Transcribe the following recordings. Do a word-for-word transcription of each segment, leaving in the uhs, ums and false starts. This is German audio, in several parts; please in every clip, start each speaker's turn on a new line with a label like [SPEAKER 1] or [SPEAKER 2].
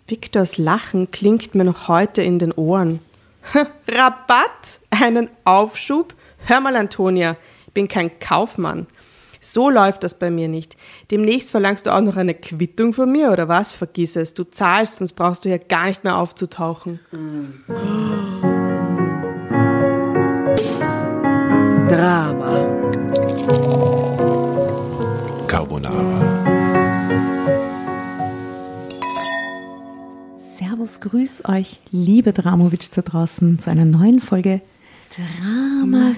[SPEAKER 1] Viktors Lachen klingt mir noch heute in den Ohren. Rabatt? Einen Aufschub? Hör mal, Antonia, ich bin kein Kaufmann. So läuft das bei mir nicht. Demnächst verlangst du auch noch eine Quittung von mir, oder was? Vergiss es, du zahlst, sonst brauchst du ja gar nicht mehr aufzutauchen. Mm.
[SPEAKER 2] Drama.
[SPEAKER 3] Carbonara.
[SPEAKER 4] Servus, grüß euch, liebe Dramovic da draußen, zu einer neuen Folge Drama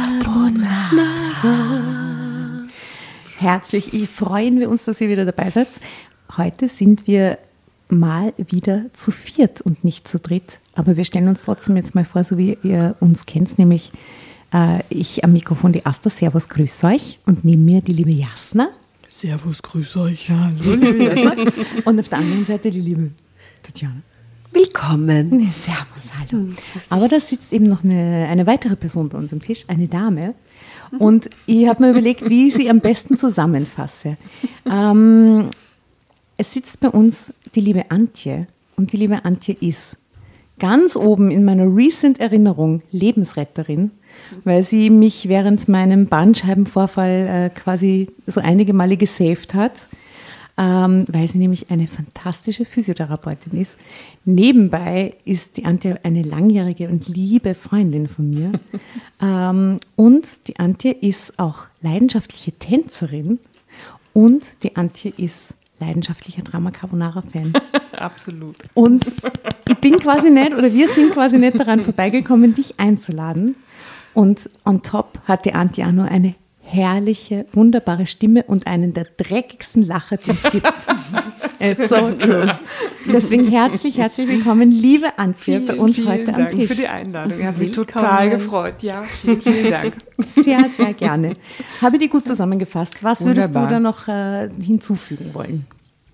[SPEAKER 4] Carbonara. Herzlich freuen wir uns, dass ihr wieder dabei seid. Heute sind wir mal wieder zu viert und nicht zu dritt. Aber wir stellen uns trotzdem jetzt mal vor, so wie ihr uns kennt, nämlich äh, ich am Mikrofon, die Asta. Servus, grüß euch. Und neben mir die liebe Jasna.
[SPEAKER 1] Servus, grüß euch.
[SPEAKER 4] Hallo, liebe Jasna. Und auf der anderen Seite die liebe Tatjana.
[SPEAKER 2] Willkommen.
[SPEAKER 4] Servus, hallo. Aber da sitzt eben noch eine, eine weitere Person bei uns am Tisch, eine Dame. Und ich habe mir überlegt, wie ich sie am besten zusammenfasse. Ähm, es sitzt bei uns die liebe Antje. Und die liebe Antje ist ganz oben in meiner Recent-Erinnerung Lebensretterin, weil sie mich während meinem Bandscheibenvorfall äh, quasi so einige Male gesaved hat. Ähm, weil sie nämlich eine fantastische Physiotherapeutin ist. Nebenbei ist die Antje eine langjährige und liebe Freundin von mir. ähm, und die Antje ist auch leidenschaftliche Tänzerin und die Antje ist leidenschaftlicher Drama Carbonara-Fan.
[SPEAKER 1] Absolut.
[SPEAKER 4] Und ich bin quasi nicht, oder wir sind quasi nicht daran vorbeigekommen, dich einzuladen. Und on top hat die Antje auch nur eine herrliche, wunderbare Stimme und einen der dreckigsten Lacher, die es gibt. It's so true. Deswegen herzlich, herzlich willkommen, liebe Antje, bei uns
[SPEAKER 5] vielen
[SPEAKER 4] heute
[SPEAKER 5] Dank
[SPEAKER 4] am Tisch.
[SPEAKER 5] Danke für die Einladung. Ich habe mich total gefreut. Ja, vielen, vielen Dank.
[SPEAKER 4] Sehr, sehr gerne. Habe ich die gut zusammengefasst. Was würdest
[SPEAKER 5] Wunderbar.
[SPEAKER 4] du da noch äh, hinzufügen wollen?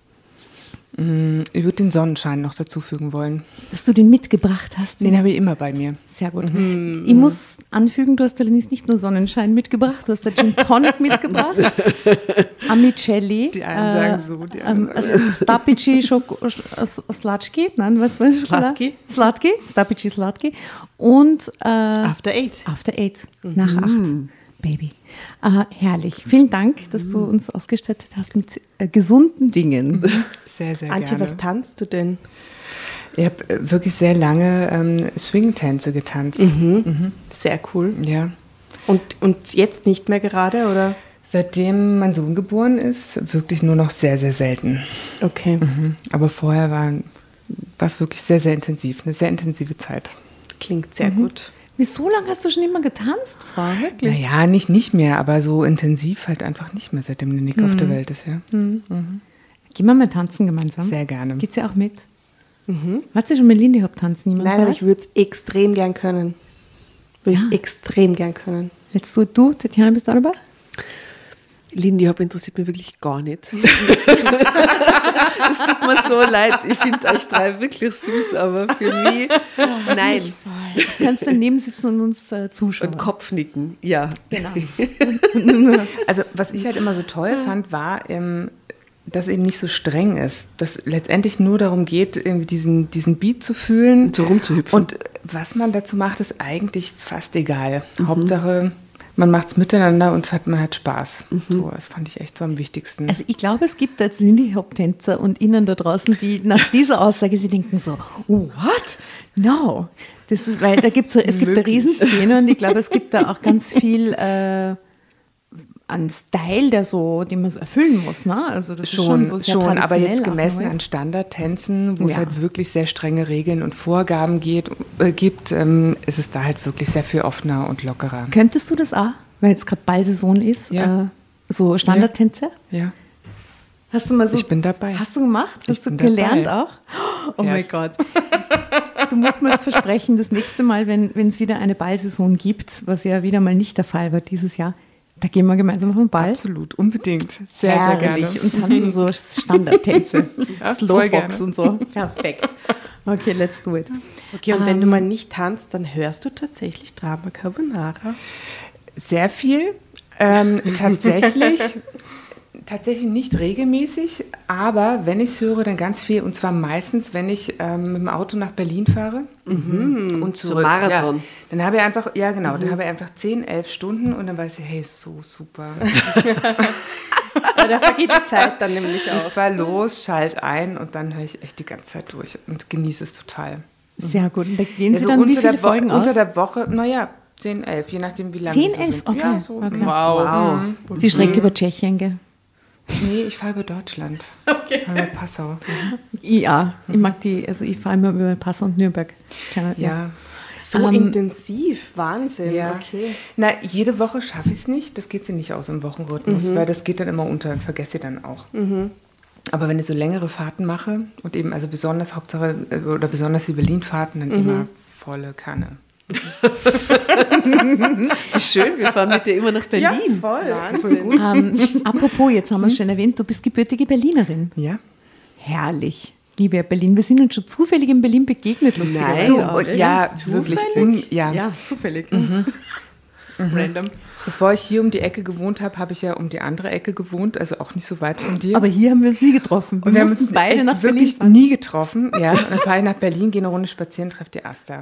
[SPEAKER 5] Ich würde den Sonnenschein noch dazufügen wollen.
[SPEAKER 4] Dass du den mitgebracht hast.
[SPEAKER 5] Den habe ich immer bei mir.
[SPEAKER 4] Sehr gut. Mhm. Ich muss anfügen, du hast allerdings nicht nur Sonnenschein mitgebracht, du hast den Gin Tonic mitgebracht, Amicelli,
[SPEAKER 5] Die einen sagen so, die
[SPEAKER 4] ähm,
[SPEAKER 5] anderen
[SPEAKER 4] Stapici Slatki, nein, was war das?
[SPEAKER 1] Slatki.
[SPEAKER 4] Slatki, Stapici Slatki und äh,
[SPEAKER 1] After Eight.
[SPEAKER 4] After Eight, nach acht, Baby. Äh, herrlich. Vielen Dank, dass du uns ausgestattet hast mit äh, gesunden Dingen.
[SPEAKER 5] Sehr, sehr
[SPEAKER 1] Antje,
[SPEAKER 5] gerne.
[SPEAKER 1] was tanzt du denn?
[SPEAKER 5] Ich habe wirklich sehr lange ähm, Swing-Tänze getanzt.
[SPEAKER 1] Mhm. Mhm. Sehr cool.
[SPEAKER 5] Ja.
[SPEAKER 1] Und, und jetzt nicht mehr gerade, oder?
[SPEAKER 5] Seitdem mein Sohn geboren ist, wirklich nur noch sehr, sehr selten.
[SPEAKER 1] Okay.
[SPEAKER 5] Mhm. Aber vorher war es wirklich sehr, sehr intensiv. Eine sehr intensive Zeit.
[SPEAKER 1] Klingt sehr mhm. gut.
[SPEAKER 4] Wie so lange hast du schon immer getanzt, Frau? Wirklich?
[SPEAKER 5] Naja, nicht, nicht mehr, aber so intensiv halt einfach nicht mehr, seitdem der Nick mhm. auf der Welt ist. Ja.
[SPEAKER 4] Mhm. Mhm. Gehen wir mal tanzen gemeinsam?
[SPEAKER 5] Sehr gerne.
[SPEAKER 4] Geht sie auch mit? Mhm. Hat sie schon mit Lindy Hop tanzen?
[SPEAKER 1] Nein, aber ich würde es extrem gern können. Würde
[SPEAKER 4] Ja.
[SPEAKER 1] ich extrem gern können.
[SPEAKER 4] Jetzt du, du, Tatjana, bist du auch dabei?
[SPEAKER 2] Lindy Hop interessiert mich wirklich gar nicht. Es tut mir so leid. Ich finde euch drei wirklich süß, aber für mich, nein.
[SPEAKER 4] Du kannst daneben sitzen und uns äh, zuschauen.
[SPEAKER 2] Und Kopfnicken, ja.
[SPEAKER 4] Genau.
[SPEAKER 5] Also was ich halt immer so toll fand, war, ähm, dass eben nicht so streng ist. Dass letztendlich nur darum geht, irgendwie diesen, diesen Beat zu fühlen.
[SPEAKER 2] Und so rumzuhüpfen.
[SPEAKER 5] Und was man dazu macht, ist eigentlich fast egal. Mhm. Hauptsache, man macht es miteinander und hat, man hat Spaß. Mhm. So, das fand ich echt so am wichtigsten.
[SPEAKER 4] Also ich glaube, es gibt als Lindy Hop Tänzer und Ihnen da draußen, die nach dieser Aussage, sie denken so, what? No. Das ist, weil da gibt's so, es gibt eine Riesenszene und ich glaube, es gibt da auch ganz viel äh, an Style, der so, den man so erfüllen muss, ne? Also das
[SPEAKER 5] schon,
[SPEAKER 4] ist schon so sehr
[SPEAKER 5] schon, aber jetzt
[SPEAKER 4] traditionell
[SPEAKER 5] gemessen
[SPEAKER 4] auch,
[SPEAKER 5] an Standardtänzen, wo es
[SPEAKER 4] Ja.
[SPEAKER 5] halt wirklich sehr strenge Regeln und Vorgaben geht, äh, gibt, ähm, ist es da halt wirklich sehr viel offener und lockerer.
[SPEAKER 4] Könntest du das auch, weil jetzt gerade Ballsaison ist,
[SPEAKER 5] Ja.
[SPEAKER 4] äh, so Standardtänze?
[SPEAKER 5] Ja.
[SPEAKER 4] Hast du mal so,
[SPEAKER 5] Ich bin dabei.
[SPEAKER 4] Hast du gemacht? Hast
[SPEAKER 5] Ich
[SPEAKER 4] du
[SPEAKER 5] bin
[SPEAKER 4] gelernt
[SPEAKER 5] dabei.
[SPEAKER 4] auch? Oh mein
[SPEAKER 5] Erst.
[SPEAKER 4] Gott. Du musst mir jetzt versprechen, das nächste Mal, wenn es wieder eine Ballsaison gibt, was ja wieder mal nicht der Fall war dieses Jahr, da gehen wir gemeinsam auf den Ball.
[SPEAKER 5] Absolut, unbedingt. Sehr, sehr gerne.
[SPEAKER 4] Herrlich. Und tanzen so Standardtänze.
[SPEAKER 5] Ja, voll
[SPEAKER 4] Slowfox
[SPEAKER 5] gerne.
[SPEAKER 4] und so. Perfekt. Okay, let's do it.
[SPEAKER 1] Okay, und wenn
[SPEAKER 4] Ähm,
[SPEAKER 1] du mal nicht tanzt, dann hörst du tatsächlich Drama Carbonara.
[SPEAKER 5] Sehr viel. Ähm, tatsächlich tatsächlich nicht regelmäßig, aber wenn ich es höre, dann ganz viel. Und zwar meistens, wenn ich ähm, mit dem Auto nach Berlin fahre mhm. und zurück.
[SPEAKER 2] So Marathon.
[SPEAKER 5] Ja, dann habe ich einfach, ja genau, mhm. dann habe ich einfach zehn, elf Stunden und dann weiß ich, hey, so super.
[SPEAKER 1] Ja, da vergeht die Zeit dann nämlich auch.
[SPEAKER 5] Ich fahre los, schalte ein und dann höre ich echt die ganze Zeit durch und genieße es total.
[SPEAKER 4] Sehr gut. Und da gehen Sie
[SPEAKER 5] Also
[SPEAKER 4] dann wie viele Folgen
[SPEAKER 5] Wo-
[SPEAKER 4] aus?
[SPEAKER 5] Unter der Woche, naja, zehn, elf, je nachdem, wie lange
[SPEAKER 4] zehn,
[SPEAKER 5] sie so
[SPEAKER 4] elf?
[SPEAKER 5] sind.
[SPEAKER 4] Okay.
[SPEAKER 5] Ja, so.
[SPEAKER 4] okay.
[SPEAKER 1] Wow.
[SPEAKER 2] Wow.
[SPEAKER 4] Sie Strecke über Tschechien, gell?
[SPEAKER 5] Nee, ich fahre über Deutschland. Okay. Ich fahre über Passau.
[SPEAKER 4] Ja, ich mag die, also ich fahre immer über Passau und Nürnberg. Kleiner-
[SPEAKER 5] Ja.
[SPEAKER 1] So
[SPEAKER 4] Ähm,
[SPEAKER 1] intensiv, Wahnsinn.
[SPEAKER 5] Ja.
[SPEAKER 1] Okay.
[SPEAKER 5] Na, jede Woche schaffe ich es nicht. Das geht sie nicht aus im Wochenrhythmus,
[SPEAKER 1] Mhm.
[SPEAKER 5] weil das geht dann immer unter und vergesse ich dann auch. Aber wenn ich so längere Fahrten mache und eben also besonders Hauptsache äh, oder besonders die Berlin-Fahrten, dann immer volle Kanne.
[SPEAKER 2] Wie schön, wir fahren mit dir immer nach Berlin.
[SPEAKER 5] voll.
[SPEAKER 1] Wahnsinn.
[SPEAKER 4] Ähm, apropos, jetzt haben wir es schon erwähnt, du bist gebürtige Berlinerin.
[SPEAKER 5] Ja.
[SPEAKER 4] Herrlich. Liebe Berlin, wir sind uns schon zufällig in Berlin begegnet,
[SPEAKER 2] Nein.
[SPEAKER 4] lustigerweise.
[SPEAKER 5] Du,
[SPEAKER 2] Ja,
[SPEAKER 5] und, ja, wirklich. Un, ja.
[SPEAKER 2] Ja, zufällig. Random.
[SPEAKER 5] Bevor ich hier um die Ecke gewohnt habe, habe ich ja um die andere Ecke gewohnt, also auch nicht so weit von dir.
[SPEAKER 4] Aber hier haben wir uns nie getroffen. Wir,
[SPEAKER 5] und wir haben
[SPEAKER 4] mussten
[SPEAKER 5] uns
[SPEAKER 4] beide
[SPEAKER 5] echt
[SPEAKER 4] nach Berlin
[SPEAKER 5] wirklich
[SPEAKER 4] fahren.
[SPEAKER 5] nie getroffen. Ja, und dann fahre ich nach Berlin, gehe eine Runde spazieren, treffe die Asta.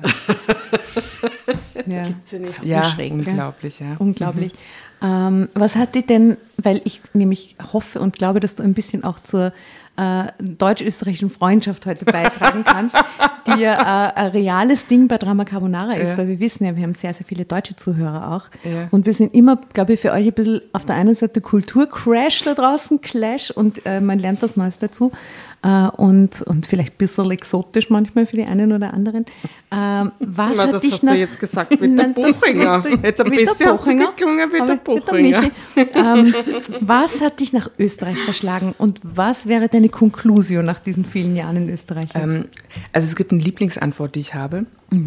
[SPEAKER 4] Ja,
[SPEAKER 5] Ja,
[SPEAKER 4] schräg, gell?
[SPEAKER 5] unglaublich, ja.
[SPEAKER 4] Unglaublich. Ähm, was hat dich denn, weil ich nämlich hoffe und glaube, dass du ein bisschen auch zur äh, deutsch-österreichischen Freundschaft heute beitragen kannst, die ja äh, ein reales Ding bei Drama Carbonara ist,
[SPEAKER 5] Ja.
[SPEAKER 4] weil wir wissen ja, wir haben sehr, sehr viele deutsche Zuhörer auch.
[SPEAKER 5] Ja.
[SPEAKER 4] Und wir sind immer, glaube ich, für euch ein bisschen auf der einen Seite Kulturcrash da draußen, Clash, und äh, man lernt was Neues dazu. Äh, und, und vielleicht ein bisschen exotisch manchmal für die einen oder anderen. Ähm, was
[SPEAKER 1] Na,
[SPEAKER 4] hat
[SPEAKER 1] das
[SPEAKER 4] dich
[SPEAKER 1] hast
[SPEAKER 4] noch,
[SPEAKER 1] du jetzt gesagt mit der
[SPEAKER 4] Nein, das
[SPEAKER 1] Buchinger.
[SPEAKER 4] mit der-
[SPEAKER 1] Jetzt ein
[SPEAKER 4] mit der
[SPEAKER 1] bisschen hast du
[SPEAKER 4] Buchinger.
[SPEAKER 1] geklungen wie der
[SPEAKER 4] Aber mit der
[SPEAKER 1] Buchinger.
[SPEAKER 4] Michi. ähm, was hat dich nach Österreich verschlagen und was wäre deine Konklusion nach diesen vielen Jahren in Österreich? jetzt?
[SPEAKER 5] Ähm, also es gibt eine Lieblingsantwort, die ich habe.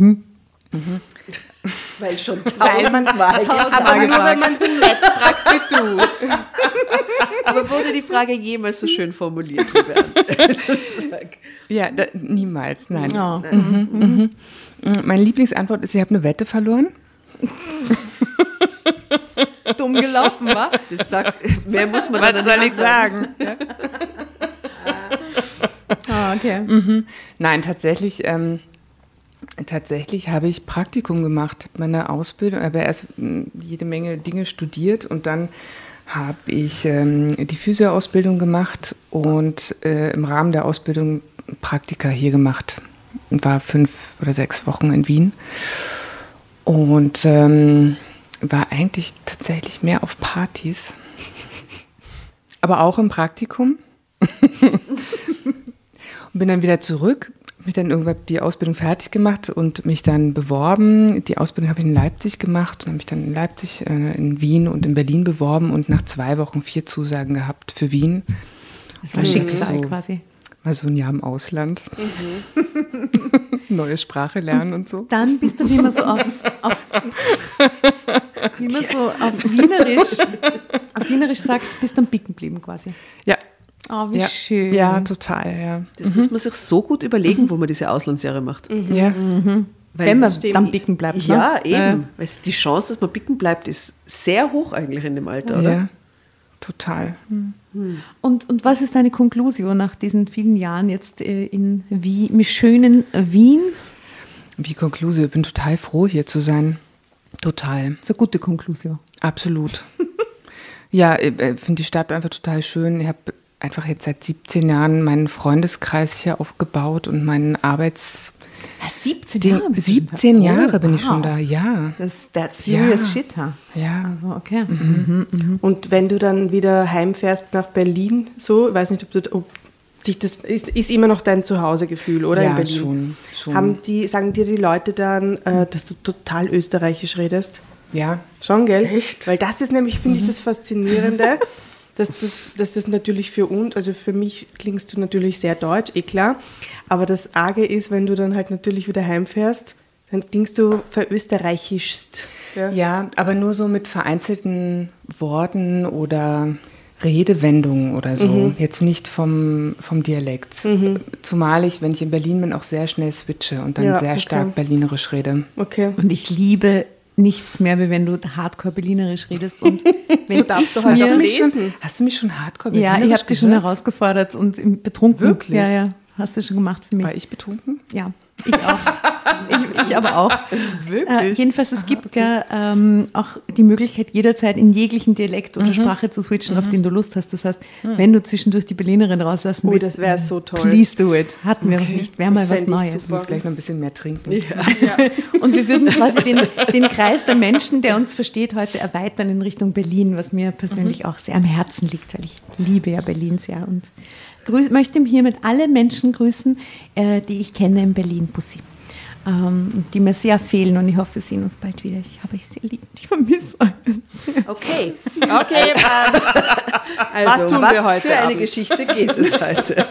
[SPEAKER 2] Weil schon
[SPEAKER 1] Weil man,
[SPEAKER 2] tausendmal
[SPEAKER 1] aber nur, wenn man so nett fragt wie du.
[SPEAKER 2] Aber wurde die Frage jemals so schön formuliert, liebe Anne?
[SPEAKER 5] Ja, da, niemals, nein.
[SPEAKER 4] Ja.
[SPEAKER 5] Mhm. Meine Lieblingsantwort ist, ich habe eine Wette verloren.
[SPEAKER 4] Dumm gelaufen, wa?
[SPEAKER 2] Das sagt, mehr muss man dann
[SPEAKER 5] Was soll
[SPEAKER 2] nicht
[SPEAKER 5] ich sagen? Ja.
[SPEAKER 4] Ah, okay.
[SPEAKER 5] Nein, tatsächlich, ähm, tatsächlich habe ich Praktikum gemacht, meine Ausbildung, aber erst mh, jede Menge Dinge studiert und dann habe ich ähm, die Physio-Ausbildung gemacht und äh, im Rahmen der Ausbildung Praktika hier gemacht. Und war fünf oder sechs Wochen in Wien und ähm, war eigentlich tatsächlich mehr auf Partys, aber auch im Praktikum. Und bin dann wieder zurück, mich dann irgendwann die Ausbildung fertig gemacht und mich dann beworben. Die Ausbildung habe ich in Leipzig gemacht und habe mich dann in Leipzig, äh, in Wien und in Berlin beworben und nach zwei Wochen vier Zusagen gehabt für Wien.
[SPEAKER 4] Das war Schicksal
[SPEAKER 5] so,
[SPEAKER 4] quasi.
[SPEAKER 5] Mal so ein Jahr im Ausland. Neue Sprache lernen und so.
[SPEAKER 4] Dann bist du, wie man so auf, auf, wie man so auf Wienerisch, auf Wienerisch sagt, bist dann bicken geblieben quasi.
[SPEAKER 5] Ja.
[SPEAKER 4] Oh, wie
[SPEAKER 5] ja.
[SPEAKER 4] schön.
[SPEAKER 5] Ja, total, ja.
[SPEAKER 2] Das muss man sich so gut überlegen, wo man diese Auslandsjahre macht.
[SPEAKER 5] Ja.
[SPEAKER 2] Weil
[SPEAKER 4] Wenn man
[SPEAKER 2] das
[SPEAKER 4] dann bicken bleibt, ne?
[SPEAKER 2] Ja, eben.
[SPEAKER 4] Ja.
[SPEAKER 2] Weil die Chance, dass man bicken bleibt, ist sehr hoch eigentlich in dem Alter, oder?
[SPEAKER 5] Ja, total.
[SPEAKER 4] Und, und was ist deine Konklusion nach diesen vielen Jahren jetzt äh, in Wien, im schönen Wien?
[SPEAKER 5] Wie Konklusion, ich bin total froh, hier zu sein. Total.
[SPEAKER 4] Das ist eine gute Konklusion.
[SPEAKER 5] Absolut. Ja, ich äh, finde die Stadt einfach total schön. Ich habe einfach jetzt seit siebzehn Jahren meinen Freundeskreis hier aufgebaut und meinen Arbeits...
[SPEAKER 4] Ja, siebzehn
[SPEAKER 5] Den-
[SPEAKER 4] Jahre bist du schon da.
[SPEAKER 5] siebzehn
[SPEAKER 4] Oh,
[SPEAKER 5] Jahre bin ich
[SPEAKER 4] wow.
[SPEAKER 5] schon da, ja.
[SPEAKER 4] Das that's serious
[SPEAKER 5] Ja.
[SPEAKER 4] shit, ha?
[SPEAKER 5] Ja.
[SPEAKER 4] Also, okay.
[SPEAKER 1] Und wenn du dann wieder heimfährst nach Berlin, so, ich weiß nicht, ob, du, ob sich das ist, ist immer noch dein Zuhausegefühl, oder
[SPEAKER 5] Ja,
[SPEAKER 1] in Berlin?
[SPEAKER 5] schon, schon.
[SPEAKER 1] Haben die, sagen dir die Leute dann, äh, dass du total österreichisch redest?
[SPEAKER 5] Ja.
[SPEAKER 1] Schon, gell? Echt? Weil das ist nämlich, finde ich, das Faszinierende, dass das, dass das natürlich für uns, also für mich klingst du natürlich sehr deutsch, eh klar, aber das Arge ist, wenn du dann halt natürlich wieder heimfährst, dann klingst du verösterreichischst. Ja.
[SPEAKER 5] Ja, aber nur so mit vereinzelten Worten oder Redewendungen oder so. Jetzt nicht vom, vom Dialekt. Zumal ich, wenn ich in Berlin bin, auch sehr schnell switche und dann
[SPEAKER 1] Ja,
[SPEAKER 5] sehr
[SPEAKER 1] okay.
[SPEAKER 5] stark berlinerisch rede.
[SPEAKER 1] Okay.
[SPEAKER 4] Und ich liebe nichts mehr, wie wenn du hardcore-berlinerisch redest. Und wenn
[SPEAKER 1] So darfst du heute
[SPEAKER 4] mir-
[SPEAKER 1] auch
[SPEAKER 5] Hast du mich schon,
[SPEAKER 1] lesen.
[SPEAKER 5] hast du mich schon hardcore
[SPEAKER 4] Ja, ich
[SPEAKER 5] berlinerisch
[SPEAKER 4] habe dich schon
[SPEAKER 5] gehört?
[SPEAKER 4] herausgefordert und im- betrunken.
[SPEAKER 5] Wirklich?
[SPEAKER 4] Ja, ja. Hast du schon gemacht für mich.
[SPEAKER 5] War ich betrunken?
[SPEAKER 4] Ja, ich auch. ich, ich aber auch.
[SPEAKER 5] Wirklich?
[SPEAKER 4] Äh, jedenfalls, es gibt ja ähm, auch die Möglichkeit, jederzeit in jeglichen Dialekt oder Sprache zu switchen, auf den du Lust hast. Das heißt, wenn du zwischendurch die Berlinerin rauslassen
[SPEAKER 1] Oh,
[SPEAKER 4] willst,
[SPEAKER 1] das wäre so toll.
[SPEAKER 4] please do it. Hatten wir noch nicht. Wäre mal
[SPEAKER 1] Das
[SPEAKER 4] was
[SPEAKER 1] fänd ich
[SPEAKER 4] Neues.
[SPEAKER 5] Ich muss gleich noch ein bisschen mehr trinken.
[SPEAKER 4] Und wir würden quasi den, den Kreis der Menschen, der uns versteht, heute erweitern in Richtung Berlin, was mir persönlich auch sehr am Herzen liegt, weil ich liebe ja Berlin sehr und grüß, möchte hiermit alle Menschen grüßen, äh, die ich kenne in Berlin. Bussi. Ähm, die mir sehr fehlen und ich hoffe, wir sehen uns bald wieder. Ich habe euch sehr lieb. Ich vermisse euch.
[SPEAKER 2] Okay.
[SPEAKER 1] Okay, ähm,
[SPEAKER 2] Also,
[SPEAKER 1] Was tun wir heute
[SPEAKER 2] für eine
[SPEAKER 1] Abend?
[SPEAKER 2] Geschichte geht es heute?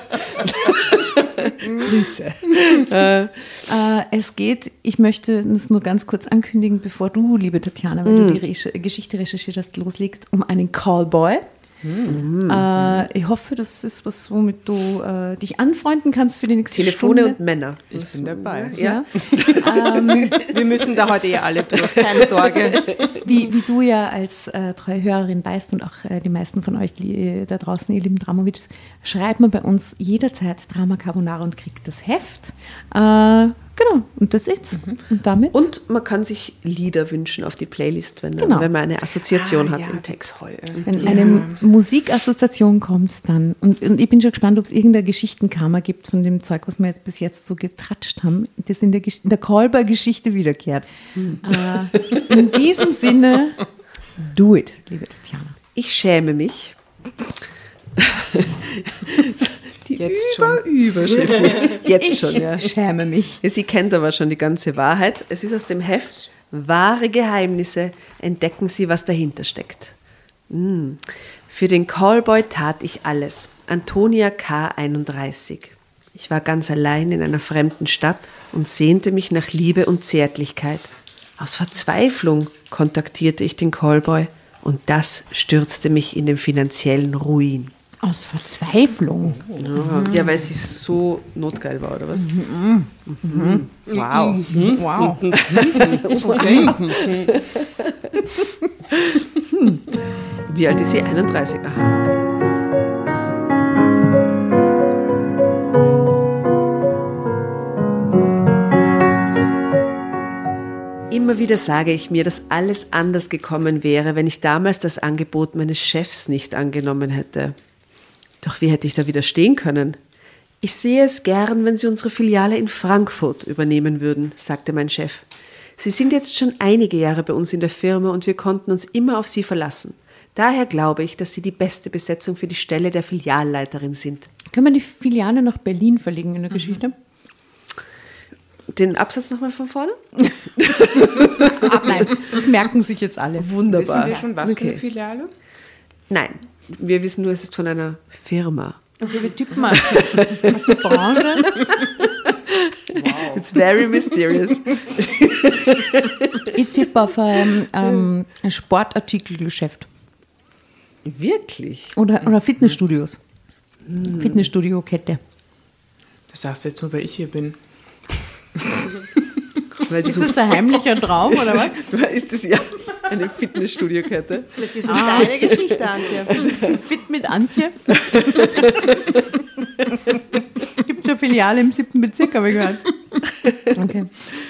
[SPEAKER 2] Grüße.
[SPEAKER 4] Äh, es geht, ich möchte es nur ganz kurz ankündigen, bevor du, liebe Tatjana, weil du die Reche- Geschichte recherchiert hast, loslegst, um einen Callboy. Äh, ich hoffe, das ist was, womit du äh, dich anfreunden kannst für die nächste
[SPEAKER 2] Telefone
[SPEAKER 4] Stunde.
[SPEAKER 2] und Männer.
[SPEAKER 5] Ich bin dabei.
[SPEAKER 4] Ja.
[SPEAKER 1] wir müssen da heute eh alle durch, keine Sorge.
[SPEAKER 4] Wie, wie du ja als äh, treue Hörerin weißt und auch äh, die meisten von euch die, da draußen, ihr lieben Dramovics, schreibt man bei uns jederzeit Drama Carbonara und kriegt das Heft. Äh, genau, und das ist Und damit?
[SPEAKER 2] Und man kann sich Lieder wünschen auf die Playlist, wenn,
[SPEAKER 4] Genau.
[SPEAKER 2] wenn man eine Assoziation hat
[SPEAKER 5] ja,
[SPEAKER 2] im Text.
[SPEAKER 5] Toll.
[SPEAKER 4] Wenn eine Musikassoziation kommt, dann, und, und ich bin schon gespannt, ob es irgendeine Geschichtenkammer gibt von dem Zeug, was wir jetzt bis jetzt so getratscht haben, das in der, Gesch- in der Callboy-Geschichte wiederkehrt. Äh, in diesem Sinne, do it, liebe Tatjana.
[SPEAKER 2] Ich schäme mich. Die
[SPEAKER 5] Jetzt
[SPEAKER 2] Über
[SPEAKER 5] schon.
[SPEAKER 2] Überschrift. Jetzt schon, ja.
[SPEAKER 4] Ich schäme mich.
[SPEAKER 2] Ja, Sie kennt aber schon die ganze Wahrheit. Es ist aus dem Heft Wahre Geheimnisse. Entdecken Sie, was dahinter steckt. Hm. Für den Callboy tat ich alles. Antonia K. einunddreißig. Ich war ganz allein in einer fremden Stadt und sehnte mich nach Liebe und Zärtlichkeit. Aus Verzweiflung kontaktierte ich den Callboy und das stürzte mich in den finanziellen Ruin.
[SPEAKER 4] Aus Verzweiflung.
[SPEAKER 2] Ja, ja, weil sie so notgeil war, oder was?
[SPEAKER 5] Wow.
[SPEAKER 4] Wow.
[SPEAKER 2] Wie alt ist sie? einunddreißig. Aha, okay. Immer wieder sage ich mir, dass alles anders gekommen wäre, wenn ich damals das Angebot meines Chefs nicht angenommen hätte. Doch wie hätte ich da widerstehen können? Ich sehe es gern, wenn Sie unsere Filiale in Frankfurt übernehmen würden, sagte mein Chef. Sie sind jetzt schon einige Jahre bei uns in der Firma und wir konnten uns immer auf Sie verlassen. Daher glaube ich, dass Sie die beste Besetzung für die Stelle der Filialleiterin sind.
[SPEAKER 4] Können wir die Filiale nach Berlin verlegen in der Geschichte?
[SPEAKER 2] Den Absatz nochmal von vorne?
[SPEAKER 4] Nein, das merken sich jetzt alle.
[SPEAKER 2] Wunderbar.
[SPEAKER 5] Wissen wir schon, was für
[SPEAKER 2] Okay.
[SPEAKER 5] eine Filiale?
[SPEAKER 2] Nein, wir wissen nur, es ist von einer Firma.
[SPEAKER 4] Okay, wir tippen mal auf die Branche.
[SPEAKER 2] It's very mysterious.
[SPEAKER 4] Ich tippe auf ein, ähm, ein Sportartikelgeschäft
[SPEAKER 2] Wirklich?
[SPEAKER 4] oder, oder Fitnessstudios. Fitnessstudio-Kette.
[SPEAKER 5] Das sagst du jetzt nur, weil ich hier bin.
[SPEAKER 2] Weil die
[SPEAKER 4] Ist
[SPEAKER 2] so
[SPEAKER 4] das ein heimlicher Traum oder was?
[SPEAKER 2] ist das ja eine Fitnessstudio-Kette?
[SPEAKER 1] Vielleicht ist es deine Geschichte, Antje.
[SPEAKER 4] Fit mit Antje. Gibt schon Filiale im siebten Bezirk, habe ich gehört. Okay.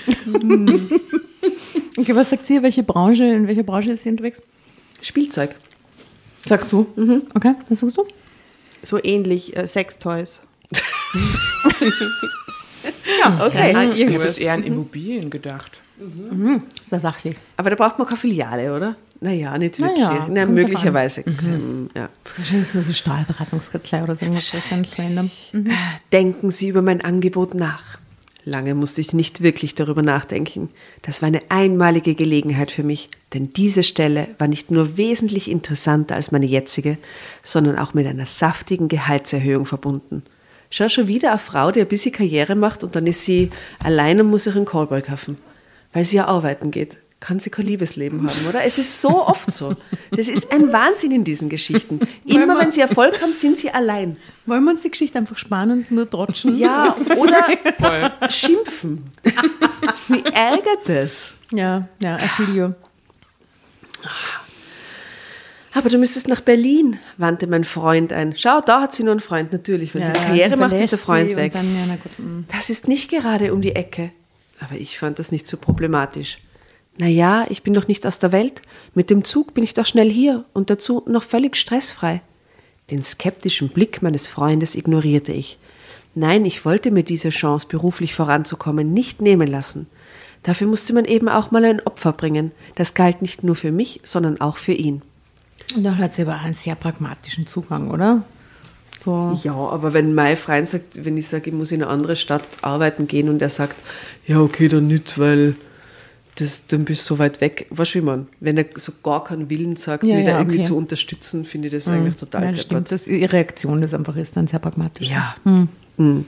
[SPEAKER 4] Okay, was sagt sie? Welche Branche, in welcher Branche ist sie unterwegs?
[SPEAKER 2] Spielzeug.
[SPEAKER 4] Sagst du? Okay, was sagst du?
[SPEAKER 1] So ähnlich, äh, Sextoys.
[SPEAKER 4] Ja,
[SPEAKER 2] Okay.
[SPEAKER 5] Ich habe
[SPEAKER 1] Irgendwas.
[SPEAKER 5] jetzt eher an Immobilien gedacht.
[SPEAKER 4] Sehr sachlich.
[SPEAKER 2] Aber da braucht man keine Filiale, oder? Naja, nicht
[SPEAKER 4] Na
[SPEAKER 2] wirklich.
[SPEAKER 4] ja,
[SPEAKER 2] Na,
[SPEAKER 4] kommt
[SPEAKER 2] möglicherweise. Mhm. Ja.
[SPEAKER 4] Wahrscheinlich ist das eine Stahlberatungskanzlei oder so irgendwas ganz random.
[SPEAKER 2] Denken Sie über mein Angebot nach. Lange musste ich nicht wirklich darüber nachdenken. Das war eine einmalige Gelegenheit für mich, denn diese Stelle war nicht nur wesentlich interessanter als meine jetzige, sondern auch mit einer saftigen Gehaltserhöhung verbunden. Schau schon wieder eine Frau, die ein bisschen Karriere macht und dann ist sie allein und muss sich einen Callboy kaufen, weil sie ja arbeiten geht. Kann sie kein Liebesleben haben, oder? Es ist so oft so. Das ist ein Wahnsinn in diesen Geschichten. Immer wenn sie Erfolg haben, sind sie allein.
[SPEAKER 4] Wollen wir uns die Geschichte einfach sparen und nur trotschen?
[SPEAKER 2] Ja, oder schimpfen. Wie ärgert das?
[SPEAKER 4] Ja, ja, I feel you.
[SPEAKER 2] Aber du müsstest nach Berlin, wandte mein Freund ein. Schau, da hat sie nur einen Freund, natürlich. Wenn
[SPEAKER 4] Ja,
[SPEAKER 2] sie eine Karriere macht, ist der
[SPEAKER 4] verlässt
[SPEAKER 2] Freund
[SPEAKER 4] sie
[SPEAKER 2] weg.
[SPEAKER 4] und dann, ja, na gut, mm.
[SPEAKER 2] Das ist nicht gerade um die Ecke. Aber ich fand das nicht so problematisch. Naja, ich bin doch nicht aus der Welt. Mit dem Zug bin ich doch schnell hier und dazu noch völlig stressfrei. Den skeptischen Blick meines Freundes ignorierte ich. Nein, ich wollte mir diese Chance, beruflich voranzukommen, nicht nehmen lassen. Dafür musste man eben auch mal ein Opfer bringen. Das galt nicht nur für mich, sondern auch für ihn.
[SPEAKER 4] Und da hat sie aber einen sehr pragmatischen Zugang, oder? So.
[SPEAKER 2] Ja, aber wenn mein Freund sagt, wenn ich sage, ich muss in eine andere Stadt arbeiten gehen und er sagt, ja, okay, dann nicht, weil das, dann bist du so weit weg. Weißt du, wie man? Wenn er so gar keinen Willen sagt,
[SPEAKER 4] Ja,
[SPEAKER 2] mich
[SPEAKER 4] ja,
[SPEAKER 2] da irgendwie
[SPEAKER 4] okay.
[SPEAKER 2] zu unterstützen, finde ich das eigentlich total
[SPEAKER 4] Ja, das stimmt,
[SPEAKER 2] deppert.
[SPEAKER 4] dass ihre Reaktion das einfach ist dann sehr pragmatisch.
[SPEAKER 2] Ja. Mhm.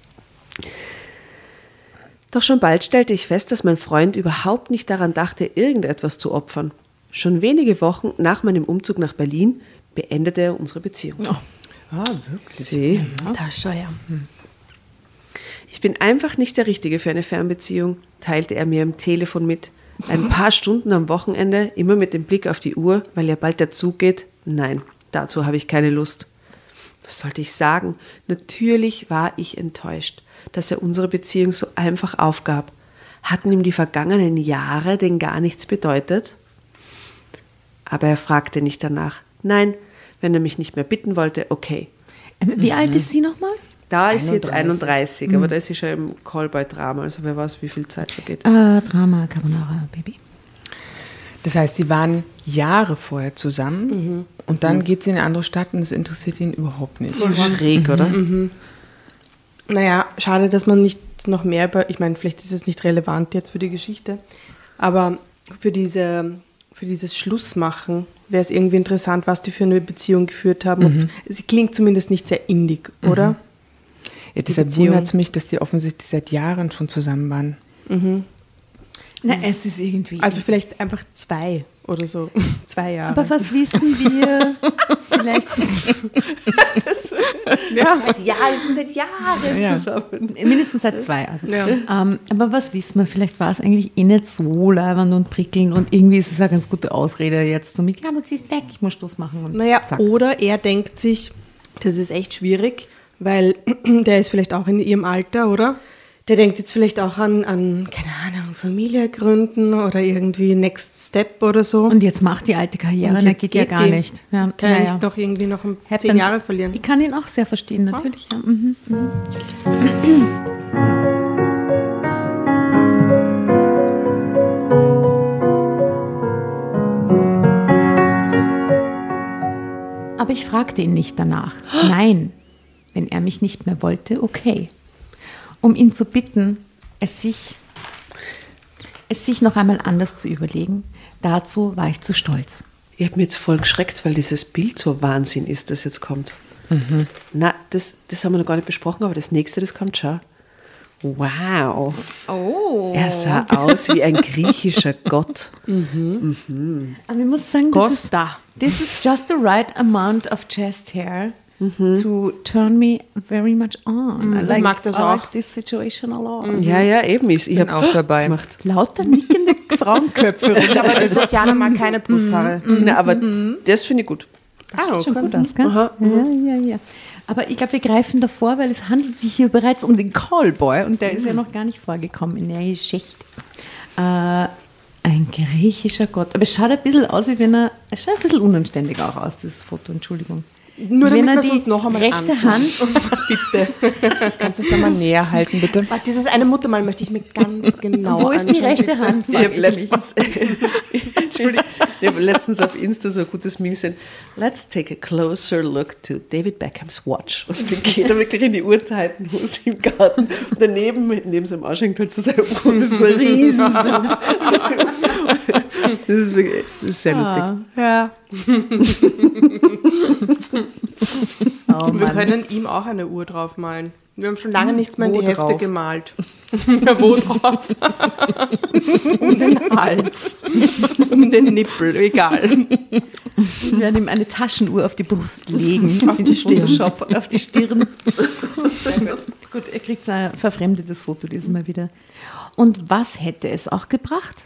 [SPEAKER 2] Doch schon bald stellte ich fest, dass mein Freund überhaupt nicht daran dachte, irgendetwas zu opfern. Schon wenige Wochen nach meinem Umzug nach Berlin beendete er unsere Beziehung.
[SPEAKER 5] Ah, wirklich?
[SPEAKER 2] Sie?
[SPEAKER 1] Da schau ja.
[SPEAKER 2] Ich bin einfach nicht der Richtige für eine Fernbeziehung, teilte er mir am Telefon mit. Ein paar Stunden am Wochenende, immer mit dem Blick auf die Uhr, weil ja bald der Zug geht. Nein, dazu habe ich keine Lust. Was sollte ich sagen? Natürlich war ich enttäuscht, dass er unsere Beziehung so einfach aufgab. Hatten ihm die vergangenen Jahre denn gar nichts bedeutet? Aber er fragte nicht danach. Nein, wenn er mich nicht mehr bitten wollte, okay.
[SPEAKER 4] Ähm, Wie alt ist sie nochmal?
[SPEAKER 2] Da ist sie jetzt
[SPEAKER 5] einunddreißig.
[SPEAKER 2] einunddreißig, aber da ist sie schon im Callboy-Drama, also wer weiß, wie viel Zeit vergeht.
[SPEAKER 4] Äh, Drama Carbonara Baby.
[SPEAKER 5] Das heißt, sie waren Jahre vorher zusammen und dann geht sie in eine andere Stadt und es interessiert ihn überhaupt nicht.
[SPEAKER 2] Schräg, oder?
[SPEAKER 1] Naja, schade, dass man nicht noch mehr über, ich meine, vielleicht ist es nicht relevant jetzt für die Geschichte, aber für, diese, für dieses Schlussmachen wäre es irgendwie interessant, was die für eine Beziehung geführt haben. Und sie klingt zumindest nicht sehr innig, oder?
[SPEAKER 5] Ja, deshalb
[SPEAKER 1] Beziehung.
[SPEAKER 5] wundert es mich, dass die offensichtlich seit Jahren schon zusammen waren.
[SPEAKER 4] Na, es ist irgendwie...
[SPEAKER 1] Also vielleicht einfach zwei oder so. Zwei Jahre.
[SPEAKER 4] aber was wissen wir? Vielleicht
[SPEAKER 2] Ja, wir sind seit Jahren
[SPEAKER 5] Ja.
[SPEAKER 2] zusammen.
[SPEAKER 4] mindestens seit zwei. Also.
[SPEAKER 1] Ja.
[SPEAKER 4] Ähm, aber was wissen wir? Vielleicht war es eigentlich eh nicht so leibend und prickelnd und irgendwie ist es eine ganz gute Ausrede jetzt so mit, ja, du ziehst weg, ich muss Schluss machen. Und
[SPEAKER 1] Naja,
[SPEAKER 4] zack.
[SPEAKER 1] oder er denkt sich, das ist echt schwierig, weil der ist vielleicht auch in ihrem Alter, oder? Der denkt jetzt vielleicht auch an, an keine Ahnung, Familie gründen oder irgendwie Next Step oder so.
[SPEAKER 4] Und jetzt macht die alte Karriere,
[SPEAKER 1] Und
[SPEAKER 4] na,
[SPEAKER 1] jetzt
[SPEAKER 4] geht ja
[SPEAKER 1] geht
[SPEAKER 4] gar
[SPEAKER 1] die.
[SPEAKER 4] nicht. Ja,
[SPEAKER 1] Kann ja
[SPEAKER 4] naja.
[SPEAKER 1] nicht noch irgendwie noch um
[SPEAKER 4] Happens.
[SPEAKER 1] zehn Jahre verlieren.
[SPEAKER 4] Ich kann ihn auch sehr verstehen, natürlich. Ja. Mhm. Aber ich fragte ihn nicht danach. Nein, wenn er mich nicht mehr wollte, okay. Um ihn zu bitten, es sich, es sich noch einmal anders zu überlegen, dazu war ich zu stolz.
[SPEAKER 2] Ich habe mir jetzt voll geschreckt, weil dieses Bild so Wahnsinn ist, das jetzt kommt. Na, das, das haben wir noch gar nicht besprochen, aber das nächste, das kommt schon. Wow.
[SPEAKER 4] Oh.
[SPEAKER 2] Er sah aus wie ein griechischer Gott.
[SPEAKER 4] Aber ich muss sagen, das ist,
[SPEAKER 1] Costa.
[SPEAKER 4] this is just the right amount of chest hair to turn me very much on. I like,
[SPEAKER 1] mag das
[SPEAKER 4] I like
[SPEAKER 1] auch.
[SPEAKER 4] this situation a lot.
[SPEAKER 2] Ja, ja, eben. Ich, ich
[SPEAKER 5] Bin
[SPEAKER 2] habe
[SPEAKER 5] auch dabei.
[SPEAKER 2] gemacht.
[SPEAKER 4] Lauter nickende Frauenköpfe.
[SPEAKER 1] Aber die Tatjana mag keine Brusthaare.
[SPEAKER 2] Na, aber das finde ich gut.
[SPEAKER 4] Das sieht schon gut aus, gell?
[SPEAKER 2] Aha.
[SPEAKER 4] Ja, ja, ja. Aber ich glaube, wir greifen davor, weil es handelt sich hier bereits um den Callboy und der ist ja noch gar nicht vorgekommen in der Geschichte. Äh, ein griechischer Gott. Aber es schaut ein bisschen aus, wie wenn er. Es schaut ein bisschen unanständig auch aus, dieses Foto, Entschuldigung.
[SPEAKER 1] Nur
[SPEAKER 4] wenn
[SPEAKER 1] damit
[SPEAKER 4] er
[SPEAKER 1] wir es
[SPEAKER 4] die
[SPEAKER 1] uns noch einmal
[SPEAKER 4] rechte
[SPEAKER 1] anschauen.
[SPEAKER 4] Hand.
[SPEAKER 5] Kannst du es nochmal näher halten, bitte?
[SPEAKER 1] Warte, dieses eine Muttermal möchte ich mir ganz genau
[SPEAKER 4] Wo ist die
[SPEAKER 1] anschauen,
[SPEAKER 4] rechte
[SPEAKER 1] bitte.
[SPEAKER 4] Hand?
[SPEAKER 2] Ich habe letztens, Entschuldigung, ich habe letztens auf Insta so ein gutes Meme gesehen. Let's take a closer look to David Beckhams watch. Und dann geht er wirklich in die Uhrzeitenhose im Garten. Und daneben, neben seinem Anschlag, halt so sein Uhr. Das ist so ein Riesenzoom. Das ist wirklich, das ist sehr lustig.
[SPEAKER 4] Ja. Oh,
[SPEAKER 1] Wir
[SPEAKER 4] Mann.
[SPEAKER 1] können ihm auch eine Uhr draufmalen. Wir haben schon lange nichts mehr in
[SPEAKER 5] Wo
[SPEAKER 1] die Hefte
[SPEAKER 5] drauf?
[SPEAKER 1] gemalt. Ja, wo drauf? Um den Hals. Um den Nippel, egal.
[SPEAKER 4] Wir werden ihm eine Taschenuhr auf die Brust legen. Auf die Photoshop, auf die Stirn. gut. gut, er kriegt ein verfremdetes Foto dieses Mal wieder. Und was hätte es auch gebracht?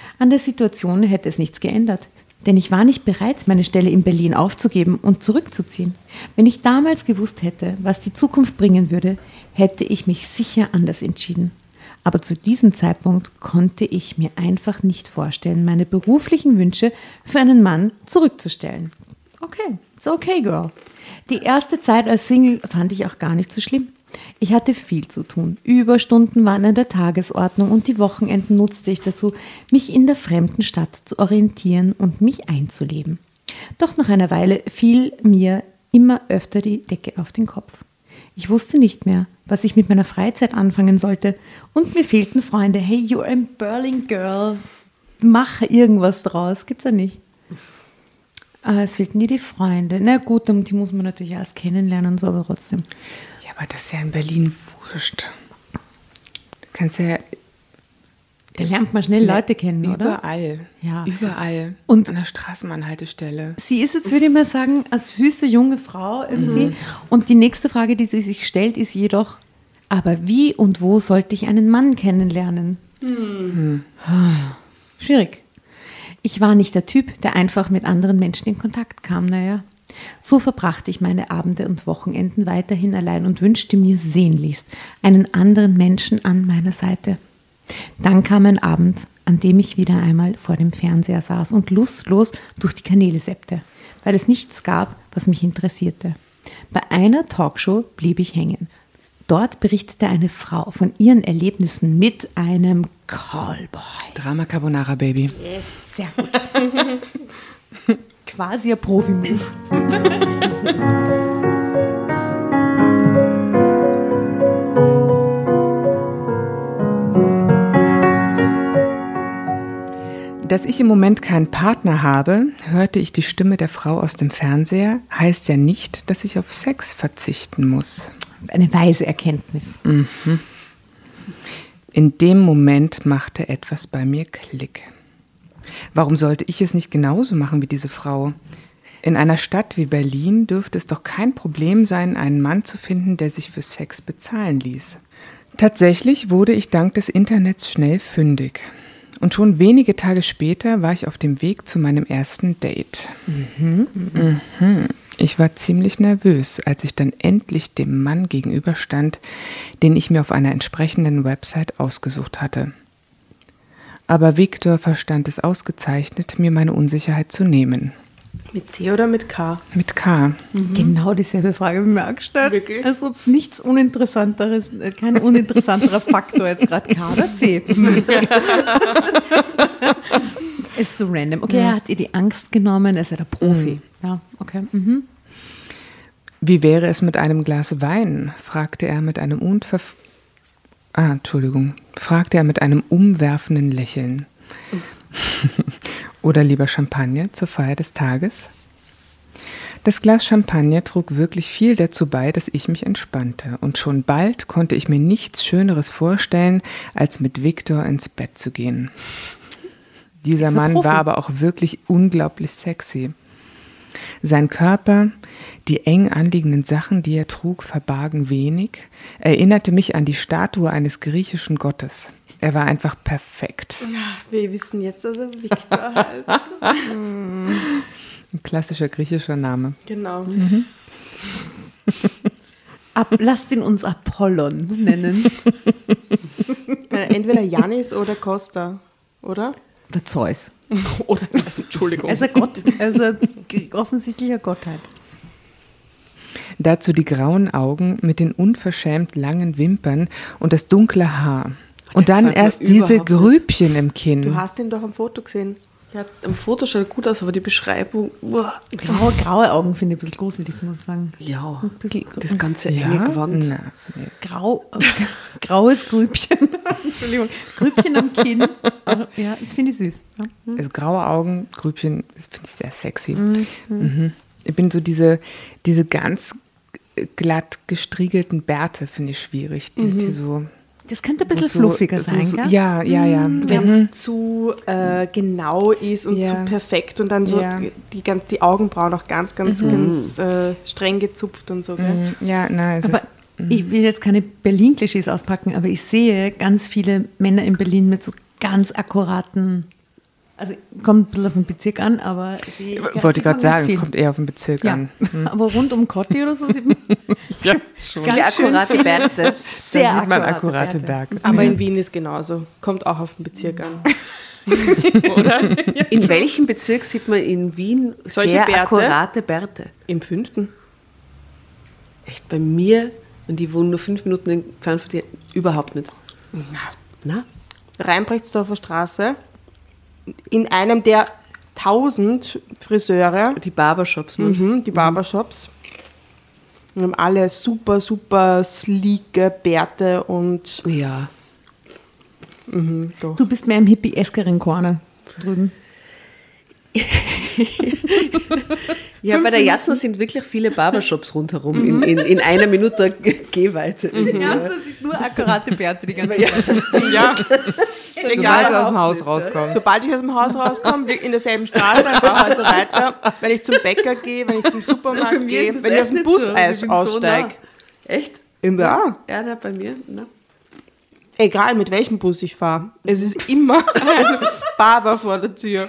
[SPEAKER 4] An der Situation hätte es nichts geändert. Denn ich war nicht bereit, meine Stelle in Berlin aufzugeben und zurückzuziehen. Wenn ich damals gewusst hätte, was die Zukunft bringen würde, hätte ich mich sicher anders entschieden. Aber zu diesem Zeitpunkt konnte ich mir einfach nicht vorstellen, meine beruflichen Wünsche für einen Mann zurückzustellen. Okay, it's okay, girl. Die erste Zeit als Single fand ich auch gar nicht so schlimm. Ich hatte viel zu tun. Überstunden waren an der Tagesordnung und die Wochenenden nutzte ich dazu, mich in der fremden Stadt zu orientieren und mich einzuleben. Doch nach einer Weile fiel mir immer öfter die Decke auf den Kopf. Ich wusste nicht mehr, was ich mit meiner Freizeit anfangen sollte und mir fehlten Freunde. Hey, you're a Berlin girl, mach irgendwas draus. Gibt's ja nicht. Aber es fehlten dir die Freunde. Na gut, die muss man natürlich erst kennenlernen, so, aber trotzdem.
[SPEAKER 5] Ja, aber das ist ja in Berlin wurscht. Du kannst ja...
[SPEAKER 4] Da lernt man schnell Leute kennen, oder?
[SPEAKER 5] Überall.
[SPEAKER 4] Ja.
[SPEAKER 5] Überall.
[SPEAKER 4] Und
[SPEAKER 5] an der Straßenbahnhaltestelle.
[SPEAKER 4] Sie ist jetzt, würde ich mal sagen, eine süße junge Frau irgendwie. Mhm. Und die nächste Frage, die sie sich stellt, ist jedoch, aber wie und wo sollte ich einen Mann kennenlernen? Mhm. Schwierig. Ich war nicht der Typ, der einfach mit anderen Menschen in Kontakt kam, naja. So verbrachte ich meine Abende und Wochenenden weiterhin allein und wünschte mir sehnlichst einen anderen Menschen an meiner Seite. Dann kam ein Abend, an dem ich wieder einmal vor dem Fernseher saß und lustlos durch die Kanäle seppte, weil es nichts gab, was mich interessierte. Bei einer Talkshow blieb ich hängen. Dort berichtete eine Frau von ihren Erlebnissen mit einem Callboy.
[SPEAKER 5] Drama Carbonara, Baby.
[SPEAKER 4] Yes, sehr gut. Quasi ein Profi-Move.
[SPEAKER 5] Dass ich im Moment keinen Partner habe, hörte ich die Stimme der Frau aus dem Fernseher, heißt ja nicht, dass ich auf Sex verzichten muss.
[SPEAKER 4] Eine weise Erkenntnis.
[SPEAKER 5] Mhm. In dem Moment machte etwas bei mir Klick. Warum sollte ich es nicht genauso machen wie diese Frau? In einer Stadt wie Berlin dürfte es doch kein Problem sein, einen Mann zu finden, der sich für Sex bezahlen ließ. Tatsächlich wurde ich dank des Internets schnell fündig. Und schon wenige Tage später war ich auf dem Weg zu meinem ersten Date. Mhm. Mhm. Ich war ziemlich nervös, als ich dann endlich dem Mann gegenüberstand, den ich mir auf einer entsprechenden Website ausgesucht hatte. Aber Viktor verstand es ausgezeichnet, mir meine Unsicherheit zu nehmen.
[SPEAKER 1] Mit C oder mit K?
[SPEAKER 5] Mit K.
[SPEAKER 4] Mhm. Genau dieselbe Frage habe ich mir auch gestellt.
[SPEAKER 1] Wirklich?
[SPEAKER 4] Also nichts Uninteressanteres, kein uninteressanterer Faktor jetzt gerade K oder C. Ist so random. Okay, ja. Er hat ihr die Angst genommen, er ist ja der Profi. Mhm. Ja, okay. Mhm.
[SPEAKER 5] Wie wäre es mit einem Glas Wein? Fragte er mit einem unverf... Ah, Entschuldigung. Fragte er mit einem umwerfenden Lächeln. Mhm. Oder lieber Champagner zur Feier des Tages? Das Glas Champagner trug wirklich viel dazu bei, dass ich mich entspannte. Und schon bald konnte ich mir nichts Schöneres vorstellen, als mit Viktor ins Bett zu gehen. Dieser Mann Profi. War aber auch wirklich unglaublich sexy. Sein Körper, die eng anliegenden Sachen, die er trug, verbargen wenig, erinnerte mich an die Statue eines griechischen Gottes. Er war einfach perfekt.
[SPEAKER 1] Ja, wir wissen jetzt, dass er Viktor heißt.
[SPEAKER 5] Ein klassischer griechischer Name.
[SPEAKER 1] Genau.
[SPEAKER 5] Mhm.
[SPEAKER 4] Ab, lasst ihn uns Apollon nennen.
[SPEAKER 1] Entweder Janis oder Costa, oder?
[SPEAKER 4] Oder Zeus.
[SPEAKER 1] Oder Zeus, Entschuldigung.
[SPEAKER 4] Er ist ein Gott, er ist ein offensichtlicher Gottheit.
[SPEAKER 5] Dazu die grauen Augen mit den unverschämt langen Wimpern und das dunkle Haar. Und dann erst diese Grübchen im Kinn.
[SPEAKER 1] Du hast ihn doch am Foto gesehen. Ja, am Foto schaut gut aus, aber die Beschreibung... Uah.
[SPEAKER 4] Graue, graue Augen finde ich ein bisschen gruselig, muss ich sagen.
[SPEAKER 2] Ja,
[SPEAKER 4] ein bisschen,
[SPEAKER 2] das ganze
[SPEAKER 5] ja?
[SPEAKER 2] enge Gewand.
[SPEAKER 5] Na,
[SPEAKER 4] Grau, graues Grübchen. Entschuldigung, Grübchen am Kinn. Ja, das finde ich süß. Ja.
[SPEAKER 5] Also graue Augen, Grübchen, das finde ich sehr sexy. Mhm. Mhm. Ich bin so diese, diese ganz glatt gestriegelten Bärte, finde ich schwierig. Die,
[SPEAKER 1] mhm.
[SPEAKER 5] die so...
[SPEAKER 4] Das könnte ein bisschen
[SPEAKER 5] so,
[SPEAKER 4] fluffiger
[SPEAKER 5] so,
[SPEAKER 4] sein,
[SPEAKER 5] so,
[SPEAKER 4] gell?
[SPEAKER 5] Ja, ja, ja.
[SPEAKER 1] Wenn es
[SPEAKER 5] mhm.
[SPEAKER 1] zu äh, genau ist und
[SPEAKER 5] ja.
[SPEAKER 1] zu perfekt und dann so
[SPEAKER 5] ja.
[SPEAKER 1] die, ganz, die Augenbrauen auch ganz, ganz,
[SPEAKER 5] mhm.
[SPEAKER 1] ganz äh, streng gezupft und so. Gell?
[SPEAKER 5] Mhm. Ja, nein, es
[SPEAKER 4] aber
[SPEAKER 5] ist...
[SPEAKER 4] Ich will jetzt keine Berlin-Klischees auspacken, aber ich sehe ganz viele Männer in Berlin mit so ganz akkuraten Also kommt ein bisschen auf den Bezirk an, aber... Sie,
[SPEAKER 5] Wollte ich gerade sagen, es kommt eher auf den Bezirk
[SPEAKER 4] ja.
[SPEAKER 5] an.
[SPEAKER 4] Mhm. Aber rund um Kotti oder so sieht man
[SPEAKER 5] Ja, schon.
[SPEAKER 2] Viele akkurate Bärte.
[SPEAKER 4] sehr
[SPEAKER 5] Da sieht man
[SPEAKER 4] akkurate
[SPEAKER 5] akkurate
[SPEAKER 4] Bärte.
[SPEAKER 5] Berge.
[SPEAKER 1] Aber in Wien ist genauso. Kommt auch auf den Bezirk an.
[SPEAKER 2] In welchem Bezirk sieht man in Wien
[SPEAKER 1] Solche
[SPEAKER 2] sehr
[SPEAKER 1] Bärte?
[SPEAKER 2] akkurate Bärte?
[SPEAKER 1] Im fünften.
[SPEAKER 2] Echt, bei mir, und die wohnen nur fünf Minuten entfernt von dir, überhaupt nicht. Na?
[SPEAKER 1] Rheinbrechtsdorfer Straße. In einem der tausend Friseure,
[SPEAKER 2] Die Barbershops. Mhm.
[SPEAKER 1] mhm, die Barbershops. Wir haben alle super, super sleeke Bärte und
[SPEAKER 2] Ja.
[SPEAKER 1] mhm, doch.
[SPEAKER 4] Du bist mehr im hippie-eskeren Corner drüben.
[SPEAKER 2] Ja, bei der Jasna sind wirklich viele Barbershops rundherum, in, in, in einer Minute G- Gehweite.
[SPEAKER 4] Ja, das sind nur akkurate Bärte die ganze Zeit.
[SPEAKER 1] Ja,
[SPEAKER 5] Sobald
[SPEAKER 1] egal.
[SPEAKER 5] du aus dem Haus rauskommst.
[SPEAKER 1] Sobald ich aus dem Haus rauskomme, in derselben Straße, ein paar Häuser weiter, wenn ich zum Bäcker gehe, wenn ich zum Supermarkt gehe, wenn ich aus dem Buseis aussteige.
[SPEAKER 2] Echt?
[SPEAKER 1] Ja,
[SPEAKER 2] Ja, na, bei mir, na.
[SPEAKER 1] egal mit welchem Bus ich fahre, es ist immer ein Barber vor der Tür.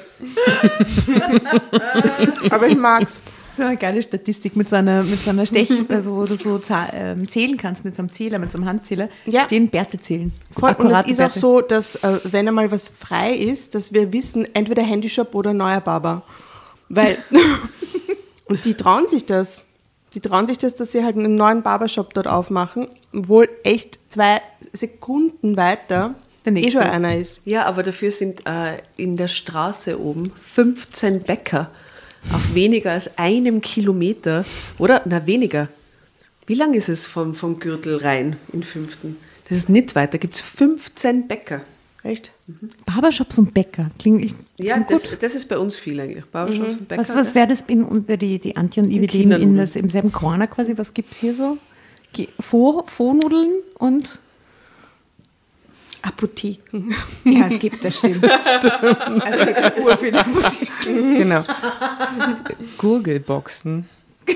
[SPEAKER 1] Aber ich mag's.
[SPEAKER 4] Das ist eine geile Statistik mit so einer, mit so einer Stech, also wo du so za- ähm, zählen kannst mit so einem Zähler, mit so einem Handzähler.
[SPEAKER 1] Ja.
[SPEAKER 4] Stehen Bärte zählen.
[SPEAKER 1] Voll, und es
[SPEAKER 4] Akkurate
[SPEAKER 1] ist auch
[SPEAKER 4] Bärte.
[SPEAKER 1] so, dass äh, wenn einmal was frei ist, dass wir wissen, entweder Handyshop oder neuer Barber. Weil, und die trauen sich das. Die trauen sich das, dass sie halt einen neuen Barbershop dort aufmachen, obwohl echt zwei Sekunden weiter
[SPEAKER 4] Der
[SPEAKER 1] eh
[SPEAKER 4] nächste
[SPEAKER 1] schon
[SPEAKER 4] ist.
[SPEAKER 1] einer ist.
[SPEAKER 2] Ja, aber dafür sind äh, in der Straße oben fünfzehn Bäcker auf weniger als einem Kilometer. Oder? Na, weniger. Wie lang ist es vom, vom Gürtel rein in fünften? Das ist nicht weit, da gibt es fünfzehn Bäcker.
[SPEAKER 1] Echt?
[SPEAKER 4] Barbershops und Bäcker. Klingt, ich,
[SPEAKER 2] Ja,
[SPEAKER 4] klingt
[SPEAKER 2] das,
[SPEAKER 4] gut.
[SPEAKER 2] das ist bei uns viel eigentlich. Barbershops und Bäcker.
[SPEAKER 4] Was, was wäre das in, unter die, die Antje und ich, wir leben in
[SPEAKER 2] Kindernudeln.
[SPEAKER 4] das, im selben Corner quasi? Was gibt es hier so? Ge- Fo- Fo-Nudeln und...
[SPEAKER 1] Apotheken.
[SPEAKER 4] Ja, es gibt, das stimmt. Es gibt urviele Apotheken.
[SPEAKER 5] Genau. Gurgelboxen.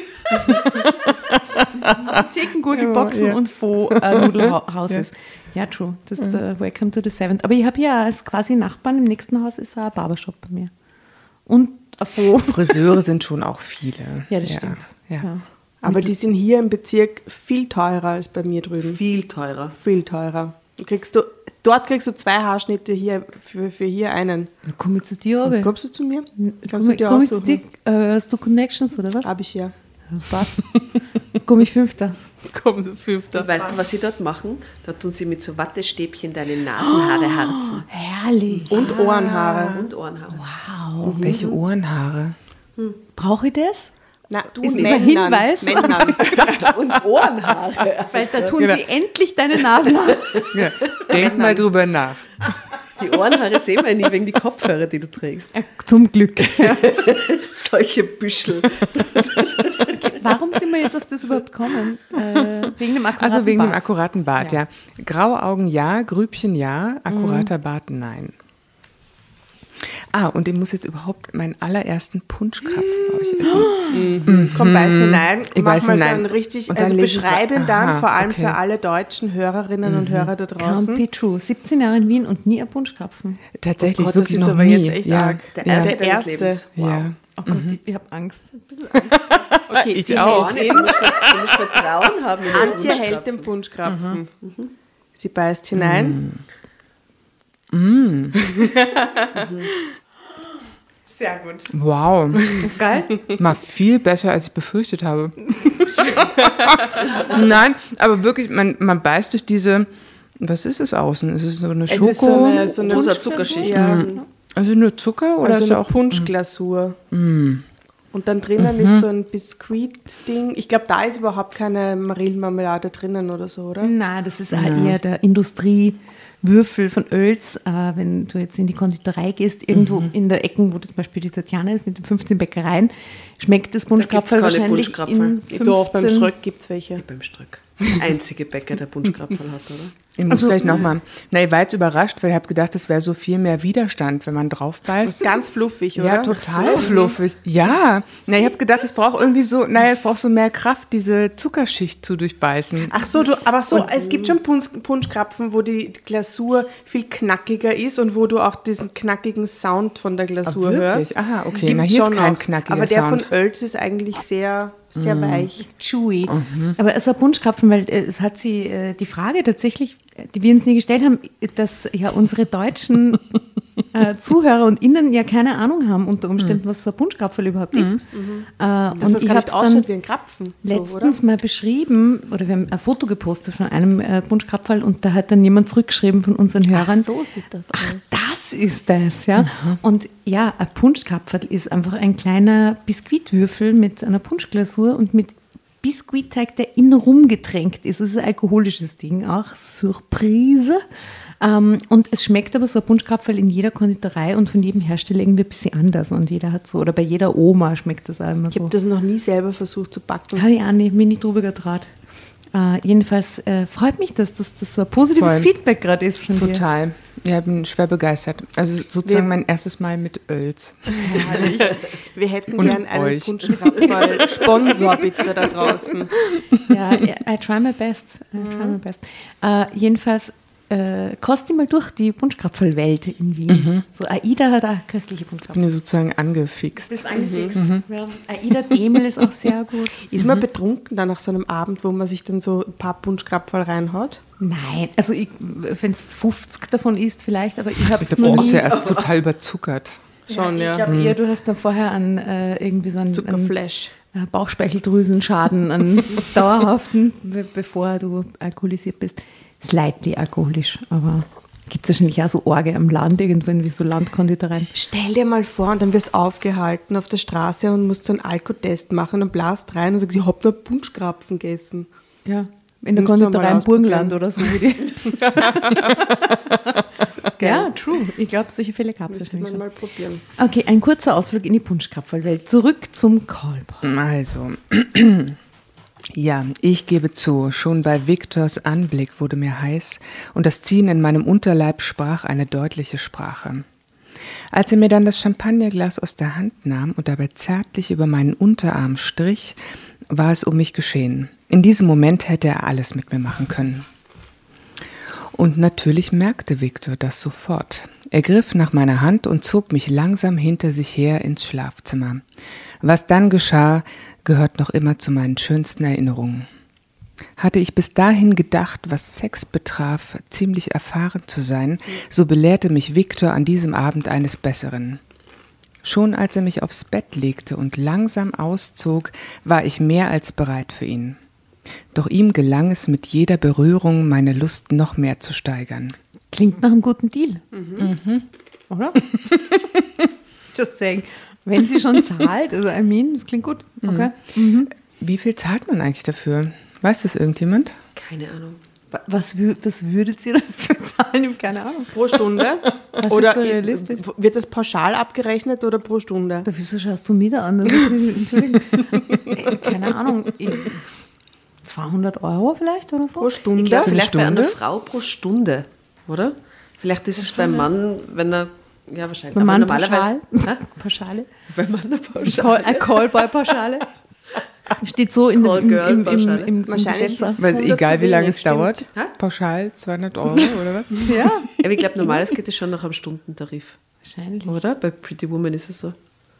[SPEAKER 4] Apotheken, Gurgelboxen
[SPEAKER 5] Ja.
[SPEAKER 4] und Faux-Nudelhouses. Ja, true. Das ist der Welcome to the Seventh. Aber ich habe ja als quasi Nachbarn im nächsten Haus ist ein Barbershop bei mir. Und ein Faux.
[SPEAKER 5] Friseure sind schon auch viele.
[SPEAKER 4] Ja, das stimmt.
[SPEAKER 5] Ja.
[SPEAKER 4] Ja.
[SPEAKER 1] Aber die sind hier im Bezirk viel teurer als bei mir drüben.
[SPEAKER 2] Viel teurer.
[SPEAKER 1] Viel teurer. Du kriegst du, dort kriegst du zwei Haarschnitte hier für, für hier einen.
[SPEAKER 4] Dann komme ich zu dir, aber.
[SPEAKER 1] Kommst du zu mir? Kannst
[SPEAKER 4] Komm,
[SPEAKER 1] du dir
[SPEAKER 4] komm ich zu
[SPEAKER 1] aussuchen?
[SPEAKER 4] dir, äh, hast du Connections oder was?
[SPEAKER 1] Hab ich ja.
[SPEAKER 4] Passt. Komme ich Fünfter.
[SPEAKER 1] Komm, so Fünfter.
[SPEAKER 2] Und weißt du, was sie dort machen? Da tun sie mit so Wattestäbchen deine Nasenhaare harzen.
[SPEAKER 4] Herrlich.
[SPEAKER 1] Und Ohrenhaare.
[SPEAKER 2] Und Ohrenhaare.
[SPEAKER 4] Wow.
[SPEAKER 5] Welche Ohrenhaare?
[SPEAKER 4] Brauche ich das?
[SPEAKER 1] Na, du
[SPEAKER 4] Ist das ein Hinweis?
[SPEAKER 1] Männern.
[SPEAKER 2] Und Ohrenhaare.
[SPEAKER 4] Weil da tun
[SPEAKER 5] Genau.
[SPEAKER 4] sie endlich deine Nasenhaare.
[SPEAKER 5] Ja. Denk mal drüber nach.
[SPEAKER 2] Die Ohrenhaare sehen wir nie wegen die Kopfhörer, die du trägst.
[SPEAKER 4] Ja, zum Glück.
[SPEAKER 2] Solche Büschel.
[SPEAKER 4] Warum sind wir jetzt auf das überhaupt gekommen? Äh, wegen dem akkuraten
[SPEAKER 5] Also wegen dem
[SPEAKER 4] Bart.
[SPEAKER 5] akkuraten Bart, ja. Graue Augen ja, Grübchen ja, akkurater Bart nein. Ah, und ich muss jetzt überhaupt meinen allerersten Punschkrapfen bei euch essen.
[SPEAKER 1] Komm, beiß hinein.
[SPEAKER 5] Ich
[SPEAKER 1] Mach
[SPEAKER 5] beiß
[SPEAKER 1] mal so
[SPEAKER 5] hinein.
[SPEAKER 1] einen richtig,
[SPEAKER 5] Und dann
[SPEAKER 1] also
[SPEAKER 5] lese ich-
[SPEAKER 1] beschreibe ihn dann,
[SPEAKER 5] Aha,
[SPEAKER 1] vor allem
[SPEAKER 5] okay.
[SPEAKER 1] für alle deutschen Hörerinnen und Hörer da
[SPEAKER 4] Can't
[SPEAKER 1] draußen.
[SPEAKER 4] be true. siebzehn Jahre in Wien und nie ein Punschkrapfen.
[SPEAKER 5] Tatsächlich,
[SPEAKER 1] Oh Gott,
[SPEAKER 5] wirklich
[SPEAKER 1] das ist
[SPEAKER 5] noch
[SPEAKER 1] aber
[SPEAKER 5] nie.
[SPEAKER 1] jetzt echt
[SPEAKER 5] ja.
[SPEAKER 1] arg.
[SPEAKER 2] Der
[SPEAKER 5] ja.
[SPEAKER 2] erste
[SPEAKER 1] Der
[SPEAKER 2] deines
[SPEAKER 1] erste.
[SPEAKER 2] Lebens. Wow.
[SPEAKER 5] Ja.
[SPEAKER 4] Oh Gott, ich, ich habe Angst.
[SPEAKER 1] Okay,
[SPEAKER 5] Ich
[SPEAKER 1] sie
[SPEAKER 5] auch.
[SPEAKER 1] hält
[SPEAKER 2] Du
[SPEAKER 1] ihn.
[SPEAKER 2] musst, du musst Vertrauen haben. in den
[SPEAKER 1] Antje hält den
[SPEAKER 2] Punschkrapfen.
[SPEAKER 1] Punschkrapfen. Sie beißt hinein. Sehr gut.
[SPEAKER 5] Wow,
[SPEAKER 4] Ist geil?
[SPEAKER 5] mal viel besser, als ich befürchtet habe. Nein, aber wirklich, man, man beißt durch diese, was ist es außen? Ist es so eine
[SPEAKER 1] Es
[SPEAKER 5] Schoko?
[SPEAKER 1] ist so eine, so eine
[SPEAKER 2] Rosa
[SPEAKER 1] Punschglasur.
[SPEAKER 2] Zuckerschicht.
[SPEAKER 1] Ja,
[SPEAKER 5] also nur Zucker oder
[SPEAKER 1] also
[SPEAKER 5] ist
[SPEAKER 1] eine
[SPEAKER 5] auch
[SPEAKER 1] Punschglasur. Und dann drinnen ist so ein Biskuit-Ding. Ich glaube, da ist überhaupt keine Marillenmarmelade drinnen oder so, oder?
[SPEAKER 4] Nein, das ist auch eher der Industriewürfel von Oels. Äh, wenn du jetzt in die Konditorei gehst, irgendwo in der Ecke, wo zum Beispiel die Tatjana ist, mit den fünfzehn Bäckereien, schmeckt das Punschkrapferl
[SPEAKER 2] keine
[SPEAKER 4] wahrscheinlich
[SPEAKER 2] Punschkrapferl.
[SPEAKER 4] in fünfzehn...
[SPEAKER 1] Doch, beim Ströck gibt es welche.
[SPEAKER 2] Beim Ströck. Der einzige Bäcker, der Punschkrapfen hat, oder?
[SPEAKER 5] Ich muss gleich nochmal. Na, ich war jetzt überrascht, weil ich habe gedacht, es wäre so viel mehr Widerstand, wenn man drauf
[SPEAKER 1] Das
[SPEAKER 5] beißt.
[SPEAKER 1] ist ganz fluffig, oder?
[SPEAKER 5] Ja, total fluffig. Ja. Na, ich habe gedacht, es braucht irgendwie so, naja, es braucht so mehr Kraft, diese Zuckerschicht zu durchbeißen.
[SPEAKER 1] Ach so, du, aber so, es gibt schon Punsch, Punschkrapfen, wo die Glasur viel knackiger ist und wo du auch diesen knackigen Sound von der Glasur
[SPEAKER 5] Ah, wirklich?
[SPEAKER 1] hörst.
[SPEAKER 5] Aha, okay.
[SPEAKER 1] Gibt's
[SPEAKER 5] Na, hier ist
[SPEAKER 1] schon
[SPEAKER 5] kein
[SPEAKER 1] auch.
[SPEAKER 5] knackiger
[SPEAKER 1] Aber der
[SPEAKER 5] Sound.
[SPEAKER 1] von Oelz ist eigentlich sehr, sehr weich.
[SPEAKER 4] Chewy. Aber es ist ein Punschkrapfen, weil äh, es hat sie äh, die Frage tatsächlich, äh, die wir uns nie gestellt haben, dass ja unsere deutschen äh, Zuhörer und Innen ja keine Ahnung haben unter Umständen, was so ein Punschkrapfen überhaupt ist. Äh,
[SPEAKER 1] Dass
[SPEAKER 4] und
[SPEAKER 1] das
[SPEAKER 4] ich
[SPEAKER 1] gar
[SPEAKER 4] habe
[SPEAKER 1] nicht ausschaut wie ein Krapfen. So, oder?
[SPEAKER 4] letztens mal beschrieben, oder wir haben ein Foto gepostet von einem äh, Punschkrapferl und da hat dann jemand zurückgeschrieben von unseren Hörern,
[SPEAKER 1] so sieht das aus.
[SPEAKER 4] das ist das, ja. Und ja, ein Punschkrapferl ist einfach ein kleiner Biskuitwürfel mit einer Punschglasur und mit Biskuitteig, der innen rumgetränkt ist. Das ist ein alkoholisches Ding auch. Surprise. Ähm, und es schmeckt aber so ein Punschkrapferl in jeder Konditorei und von jedem Hersteller irgendwie ein bisschen anders. Und jeder hat so, oder bei jeder Oma schmeckt das auch immer
[SPEAKER 1] Ich
[SPEAKER 4] so.
[SPEAKER 1] habe das noch nie selber versucht zu backen.
[SPEAKER 4] Habe ich auch nicht, mir nicht drüber getraut. Äh, jedenfalls äh, freut mich, dass das, das so ein positives
[SPEAKER 5] Voll.
[SPEAKER 4] Feedback gerade ist von dir.
[SPEAKER 5] Total. Ja, ich bin schwer begeistert. Also sozusagen mein erstes Mal mit Oelz.
[SPEAKER 1] Wir hätten
[SPEAKER 5] Und
[SPEAKER 1] gern einen
[SPEAKER 5] euch.
[SPEAKER 1] Punschkrapferl-Sponsor bitte da draußen.
[SPEAKER 4] Ja, I try my best. I try my best. Äh, jedenfalls äh, kost die mal durch die Punschkrapferl-Welt in Wien. So, AIDA hat auch köstliche
[SPEAKER 5] Ich
[SPEAKER 4] Punschkrapferl.
[SPEAKER 5] bin ja sozusagen angefixt.
[SPEAKER 4] Bist angefixt. Ja. AIDA Demel ist auch sehr gut.
[SPEAKER 1] Ist man betrunken dann nach so einem Abend, wo man sich dann so ein paar Punschkrapferl reinhaut?
[SPEAKER 4] Nein, also wenn es fünfzig davon isst vielleicht, aber ich habe es
[SPEAKER 5] Da
[SPEAKER 4] noch
[SPEAKER 5] brauchst
[SPEAKER 4] nie.
[SPEAKER 5] du ja erst total überzuckert.
[SPEAKER 1] Schon,
[SPEAKER 4] Ich
[SPEAKER 1] ja.
[SPEAKER 4] glaube eher, du hast da vorher an äh, irgendwie so einen, einen
[SPEAKER 1] Zuckerflash.
[SPEAKER 4] äh, Bauchspeicheldrüsenschaden, einen dauerhaften, be bevor du alkoholisiert bist. Slightly alkoholisch, aber gibt es wahrscheinlich auch so Orge am Land irgendwo, wie so Landkonditoreien.
[SPEAKER 1] Stell dir mal vor, und dann wirst aufgehalten auf der Straße und musst so einen Alkotest machen und blast rein und sagst, ich hab nur Punschkrapfen gegessen.
[SPEAKER 4] Ja, in der
[SPEAKER 1] Müssen wir
[SPEAKER 4] Konditorei
[SPEAKER 1] mal
[SPEAKER 4] im Burgenland
[SPEAKER 1] ausprobieren.
[SPEAKER 4] oder so. Ja, true. Ich glaube, solche Fälle gab es
[SPEAKER 1] Müsste man
[SPEAKER 4] wahrscheinlich schon.
[SPEAKER 1] mal probieren.
[SPEAKER 4] Okay, ein kurzer Ausflug in die Punschkrapferlwelt. Zurück zum Callboy.
[SPEAKER 5] Also, ja, ich gebe zu, schon bei Viktors Anblick wurde mir heiß und das Ziehen in meinem Unterleib sprach eine deutliche Sprache. Als er mir dann das Champagnerglas aus der Hand nahm und dabei zärtlich über meinen Unterarm strich, war es um mich geschehen. In diesem Moment hätte er alles mit mir machen können. Und natürlich merkte Viktor das sofort. Er griff nach meiner Hand und zog mich langsam hinter sich her ins Schlafzimmer. Was dann geschah, gehört noch immer zu meinen schönsten Erinnerungen. Hatte ich bis dahin gedacht, was Sex betraf, ziemlich erfahren zu sein, so belehrte mich Viktor an diesem Abend eines Besseren. Schon als er mich aufs Bett legte und langsam auszog, war ich mehr als bereit für ihn. Doch ihm gelang es mit jeder Berührung, meine Lust noch mehr zu steigern.
[SPEAKER 4] Klingt nach einem guten Deal. Mhm. Oder? Just saying. Wenn sie schon zahlt, also I mean, das klingt gut. Okay. Mhm.
[SPEAKER 5] Wie viel zahlt man eigentlich dafür? Weiß das irgendjemand?
[SPEAKER 2] Keine Ahnung.
[SPEAKER 4] Wa- Was, wü- was würdet ihr dafür zahlen? Ich habe keine Ahnung.
[SPEAKER 1] Pro Stunde?
[SPEAKER 4] Was
[SPEAKER 1] oder
[SPEAKER 4] ist so realistisch?
[SPEAKER 1] wird das pauschal abgerechnet oder pro Stunde?
[SPEAKER 4] Da, wieso schaust du mich da an? Das ist- Entschuldigung. Äh, Keine Ahnung. Ich- zweihundert Euro vielleicht oder so?
[SPEAKER 1] Pro Stunde?
[SPEAKER 2] Ich glaube,
[SPEAKER 5] Für eine
[SPEAKER 2] vielleicht bei einer
[SPEAKER 5] Stunde?
[SPEAKER 2] Frau pro Stunde, oder? Vielleicht ist es beim Mann, wenn er, ja wahrscheinlich,
[SPEAKER 4] Beim Mann
[SPEAKER 2] aber
[SPEAKER 4] pauschal?
[SPEAKER 2] Hä?
[SPEAKER 4] Pauschale?
[SPEAKER 2] Beim Mann eine Pauschale.
[SPEAKER 4] Call, eine Callboy-Pauschale? Steht so in dem, im, im, im,
[SPEAKER 2] Callgirl-Pauschale.
[SPEAKER 4] im, im
[SPEAKER 1] Wahrscheinlich
[SPEAKER 4] Gesetz.
[SPEAKER 1] ist-
[SPEAKER 5] Weil
[SPEAKER 1] hundert
[SPEAKER 5] egal
[SPEAKER 1] zu
[SPEAKER 5] wie lange
[SPEAKER 1] wenig,
[SPEAKER 5] es dauert,
[SPEAKER 2] Hä?
[SPEAKER 5] pauschal zweihundert Euro oder was?
[SPEAKER 4] Ja,
[SPEAKER 2] Aber ich glaube, normalerweise geht es schon nach einem Stundentarif,
[SPEAKER 4] wahrscheinlich.
[SPEAKER 2] oder? Bei Pretty Woman ist es so.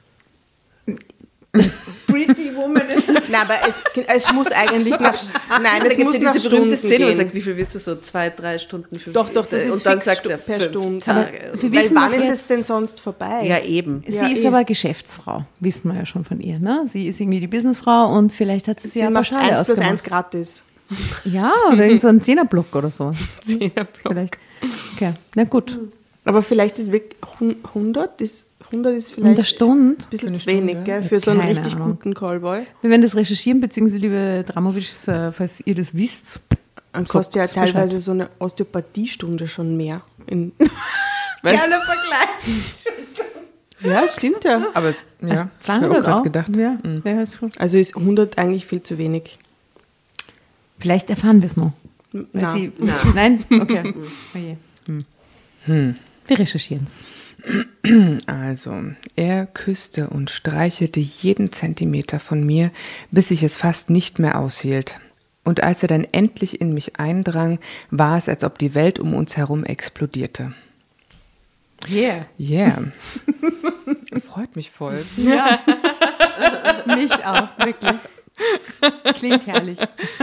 [SPEAKER 4] Pretty Woman ist
[SPEAKER 1] Nein, aber es, es muss eigentlich nach, nein,
[SPEAKER 2] Da
[SPEAKER 1] es
[SPEAKER 2] gibt's
[SPEAKER 1] muss
[SPEAKER 2] ja
[SPEAKER 1] nach
[SPEAKER 2] diese
[SPEAKER 1] Stunden
[SPEAKER 2] berühmte Szene, wo er
[SPEAKER 1] gehen.
[SPEAKER 2] sagt, wie viel willst du so? Zwei, drei Stunden, fünf
[SPEAKER 1] Doch, doch, das ist
[SPEAKER 2] Und dann
[SPEAKER 1] fix
[SPEAKER 2] sagt er
[SPEAKER 1] per
[SPEAKER 2] fünf
[SPEAKER 1] Stunde.
[SPEAKER 2] Tage.
[SPEAKER 4] Wir
[SPEAKER 1] Weil
[SPEAKER 4] wissen
[SPEAKER 1] wann
[SPEAKER 4] doch
[SPEAKER 1] ist
[SPEAKER 4] jetzt-
[SPEAKER 1] es denn sonst vorbei?
[SPEAKER 2] Ja, eben.
[SPEAKER 4] Sie
[SPEAKER 1] Ja,
[SPEAKER 4] ist
[SPEAKER 1] eh.
[SPEAKER 4] aber Geschäftsfrau, wissen wir ja schon von ihr. Ne? Sie ist irgendwie die Businessfrau und vielleicht hat sie sich
[SPEAKER 1] Sie
[SPEAKER 4] ja
[SPEAKER 1] macht
[SPEAKER 4] Pauschale
[SPEAKER 1] eins plus
[SPEAKER 4] ausgemacht.
[SPEAKER 1] eins gratis.
[SPEAKER 4] Ja, oder in so einem Zehnerblock oder so.
[SPEAKER 1] Zehnerblock.
[SPEAKER 4] Vielleicht. Okay, na gut.
[SPEAKER 1] Aber vielleicht ist wirklich hundert ist, hundert ist
[SPEAKER 4] In der
[SPEAKER 1] vielleicht
[SPEAKER 4] Stunde.
[SPEAKER 1] ein bisschen zu wenig, gell, für so einen
[SPEAKER 4] Keine
[SPEAKER 1] richtig
[SPEAKER 4] Ahnung.
[SPEAKER 1] guten Callboy.
[SPEAKER 4] Wir werden das recherchieren, beziehungsweise liebe Dramovic, äh, falls ihr das wisst.
[SPEAKER 1] Dann kostet ja
[SPEAKER 4] Sagt's Bescheid.
[SPEAKER 1] teilweise so eine Osteopathiestunde schon mehr. In, weißt,
[SPEAKER 4] Vergleich.
[SPEAKER 1] ja, stimmt ja.
[SPEAKER 5] Aber es, ja, ich habe
[SPEAKER 4] zweihundert
[SPEAKER 5] auch gerade
[SPEAKER 4] auch?
[SPEAKER 5] gedacht.
[SPEAKER 4] Ja, ja, ist schon.
[SPEAKER 1] Also ist hundert eigentlich viel zu wenig.
[SPEAKER 4] Vielleicht erfahren wir es noch. Weil
[SPEAKER 1] Na.
[SPEAKER 4] Sie, nein? Okay. Oh je.
[SPEAKER 5] Hm.
[SPEAKER 4] Wir recherchieren es.
[SPEAKER 5] Also, er küsste und streichelte jeden Zentimeter von mir, bis ich es fast nicht mehr aushielt. Und als er dann endlich in mich eindrang, war es, als ob die Welt um uns herum explodierte.
[SPEAKER 4] Yeah.
[SPEAKER 5] Yeah. Freut mich voll.
[SPEAKER 4] Ja. Mich auch, wirklich. Klingt herrlich.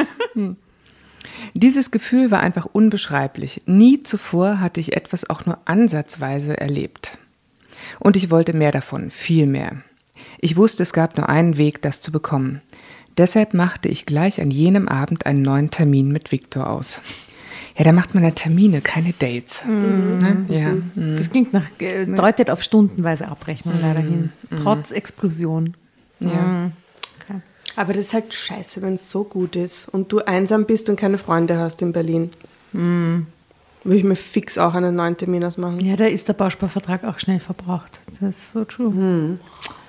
[SPEAKER 5] Dieses Gefühl war einfach unbeschreiblich. Nie zuvor hatte ich etwas auch nur ansatzweise erlebt. Und ich wollte mehr davon, viel mehr. Ich wusste, es gab nur einen Weg, das zu bekommen. Deshalb machte ich gleich an jenem Abend einen neuen Termin mit Viktor aus. Ja, da macht man ja Termine, keine Dates.
[SPEAKER 4] Mhm.
[SPEAKER 5] Ne? Ja.
[SPEAKER 4] Das klingt nach, äh, deutet auf stundenweise Abrechnung leider hin. Trotz Explosion.
[SPEAKER 5] Ja.
[SPEAKER 4] Mhm. Okay.
[SPEAKER 1] Aber das ist halt scheiße, wenn es so gut ist und du einsam bist und keine Freunde hast in Berlin. Würde ich mir fix auch einen neuen Termin ausmachen.
[SPEAKER 4] Ja, da ist der Bausparvertrag auch schnell verbraucht. Das ist so true.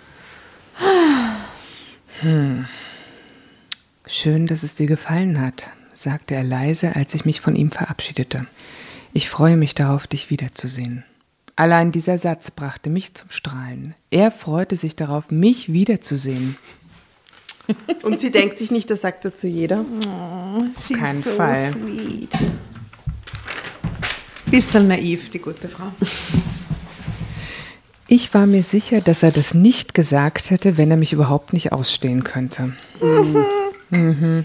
[SPEAKER 5] Schön, dass es dir gefallen hat, sagte er leise, als ich mich von ihm verabschiedete. Ich freue mich darauf, dich wiederzusehen. Allein dieser Satz brachte mich zum Strahlen. Er freute sich darauf, mich wiederzusehen.
[SPEAKER 1] Und sie denkt sich nicht, das sagt er zu jeder.
[SPEAKER 4] Auf
[SPEAKER 5] keinen Fall.
[SPEAKER 4] Sweet. Bisschen naiv, die gute Frau.
[SPEAKER 5] Ich war mir sicher, dass er das nicht gesagt hätte, wenn er mich überhaupt nicht ausstehen könnte. Mhm. Mhm.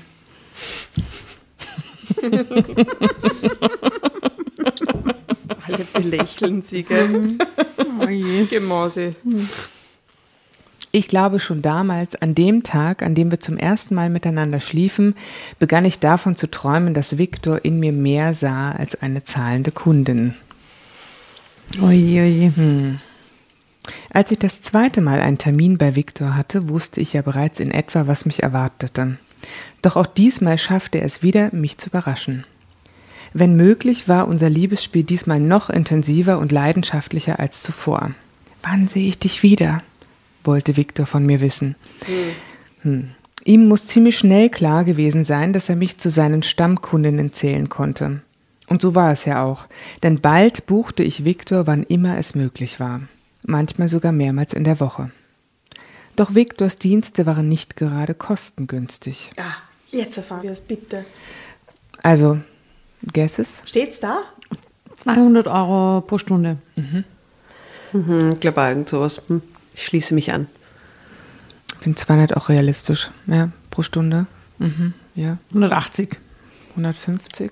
[SPEAKER 1] Alle belächeln sie, gell?
[SPEAKER 4] Oh je.
[SPEAKER 1] Gemause.
[SPEAKER 5] Ich glaube, schon damals, an dem Tag, an dem wir zum ersten Mal miteinander schliefen, begann ich davon zu träumen, dass Viktor in mir mehr sah als eine zahlende Kundin.
[SPEAKER 4] Oje, oje.
[SPEAKER 5] Hm. Als ich das zweite Mal einen Termin bei Viktor hatte, wusste ich ja bereits in etwa, was mich erwartete. Doch auch diesmal schaffte er es wieder, mich zu überraschen. Wenn möglich, war unser Liebesspiel diesmal noch intensiver und leidenschaftlicher als zuvor. Wann sehe ich dich wieder? Wollte Viktor von mir wissen. Hm. Hm. Ihm muss ziemlich schnell klar gewesen sein, dass er mich zu seinen Stammkundinnen zählen konnte. Und so war es ja auch, denn bald buchte ich Viktor, wann immer es möglich war. Manchmal sogar mehrmals in der Woche. Doch Viktors Dienste waren nicht gerade kostengünstig.
[SPEAKER 1] Ah, jetzt erfahren wir es bitte.
[SPEAKER 5] Also, Guesses?
[SPEAKER 1] Steht's da?
[SPEAKER 4] zweihundert Euro pro Stunde.
[SPEAKER 2] Mhm, ich glaube, irgend sowas. Hm. Ich schließe mich an.
[SPEAKER 5] Ich finde zweihundert auch realistisch, ja, pro Stunde. Mhm, ja,
[SPEAKER 4] hundertachtzig.
[SPEAKER 5] hundertfünfzig.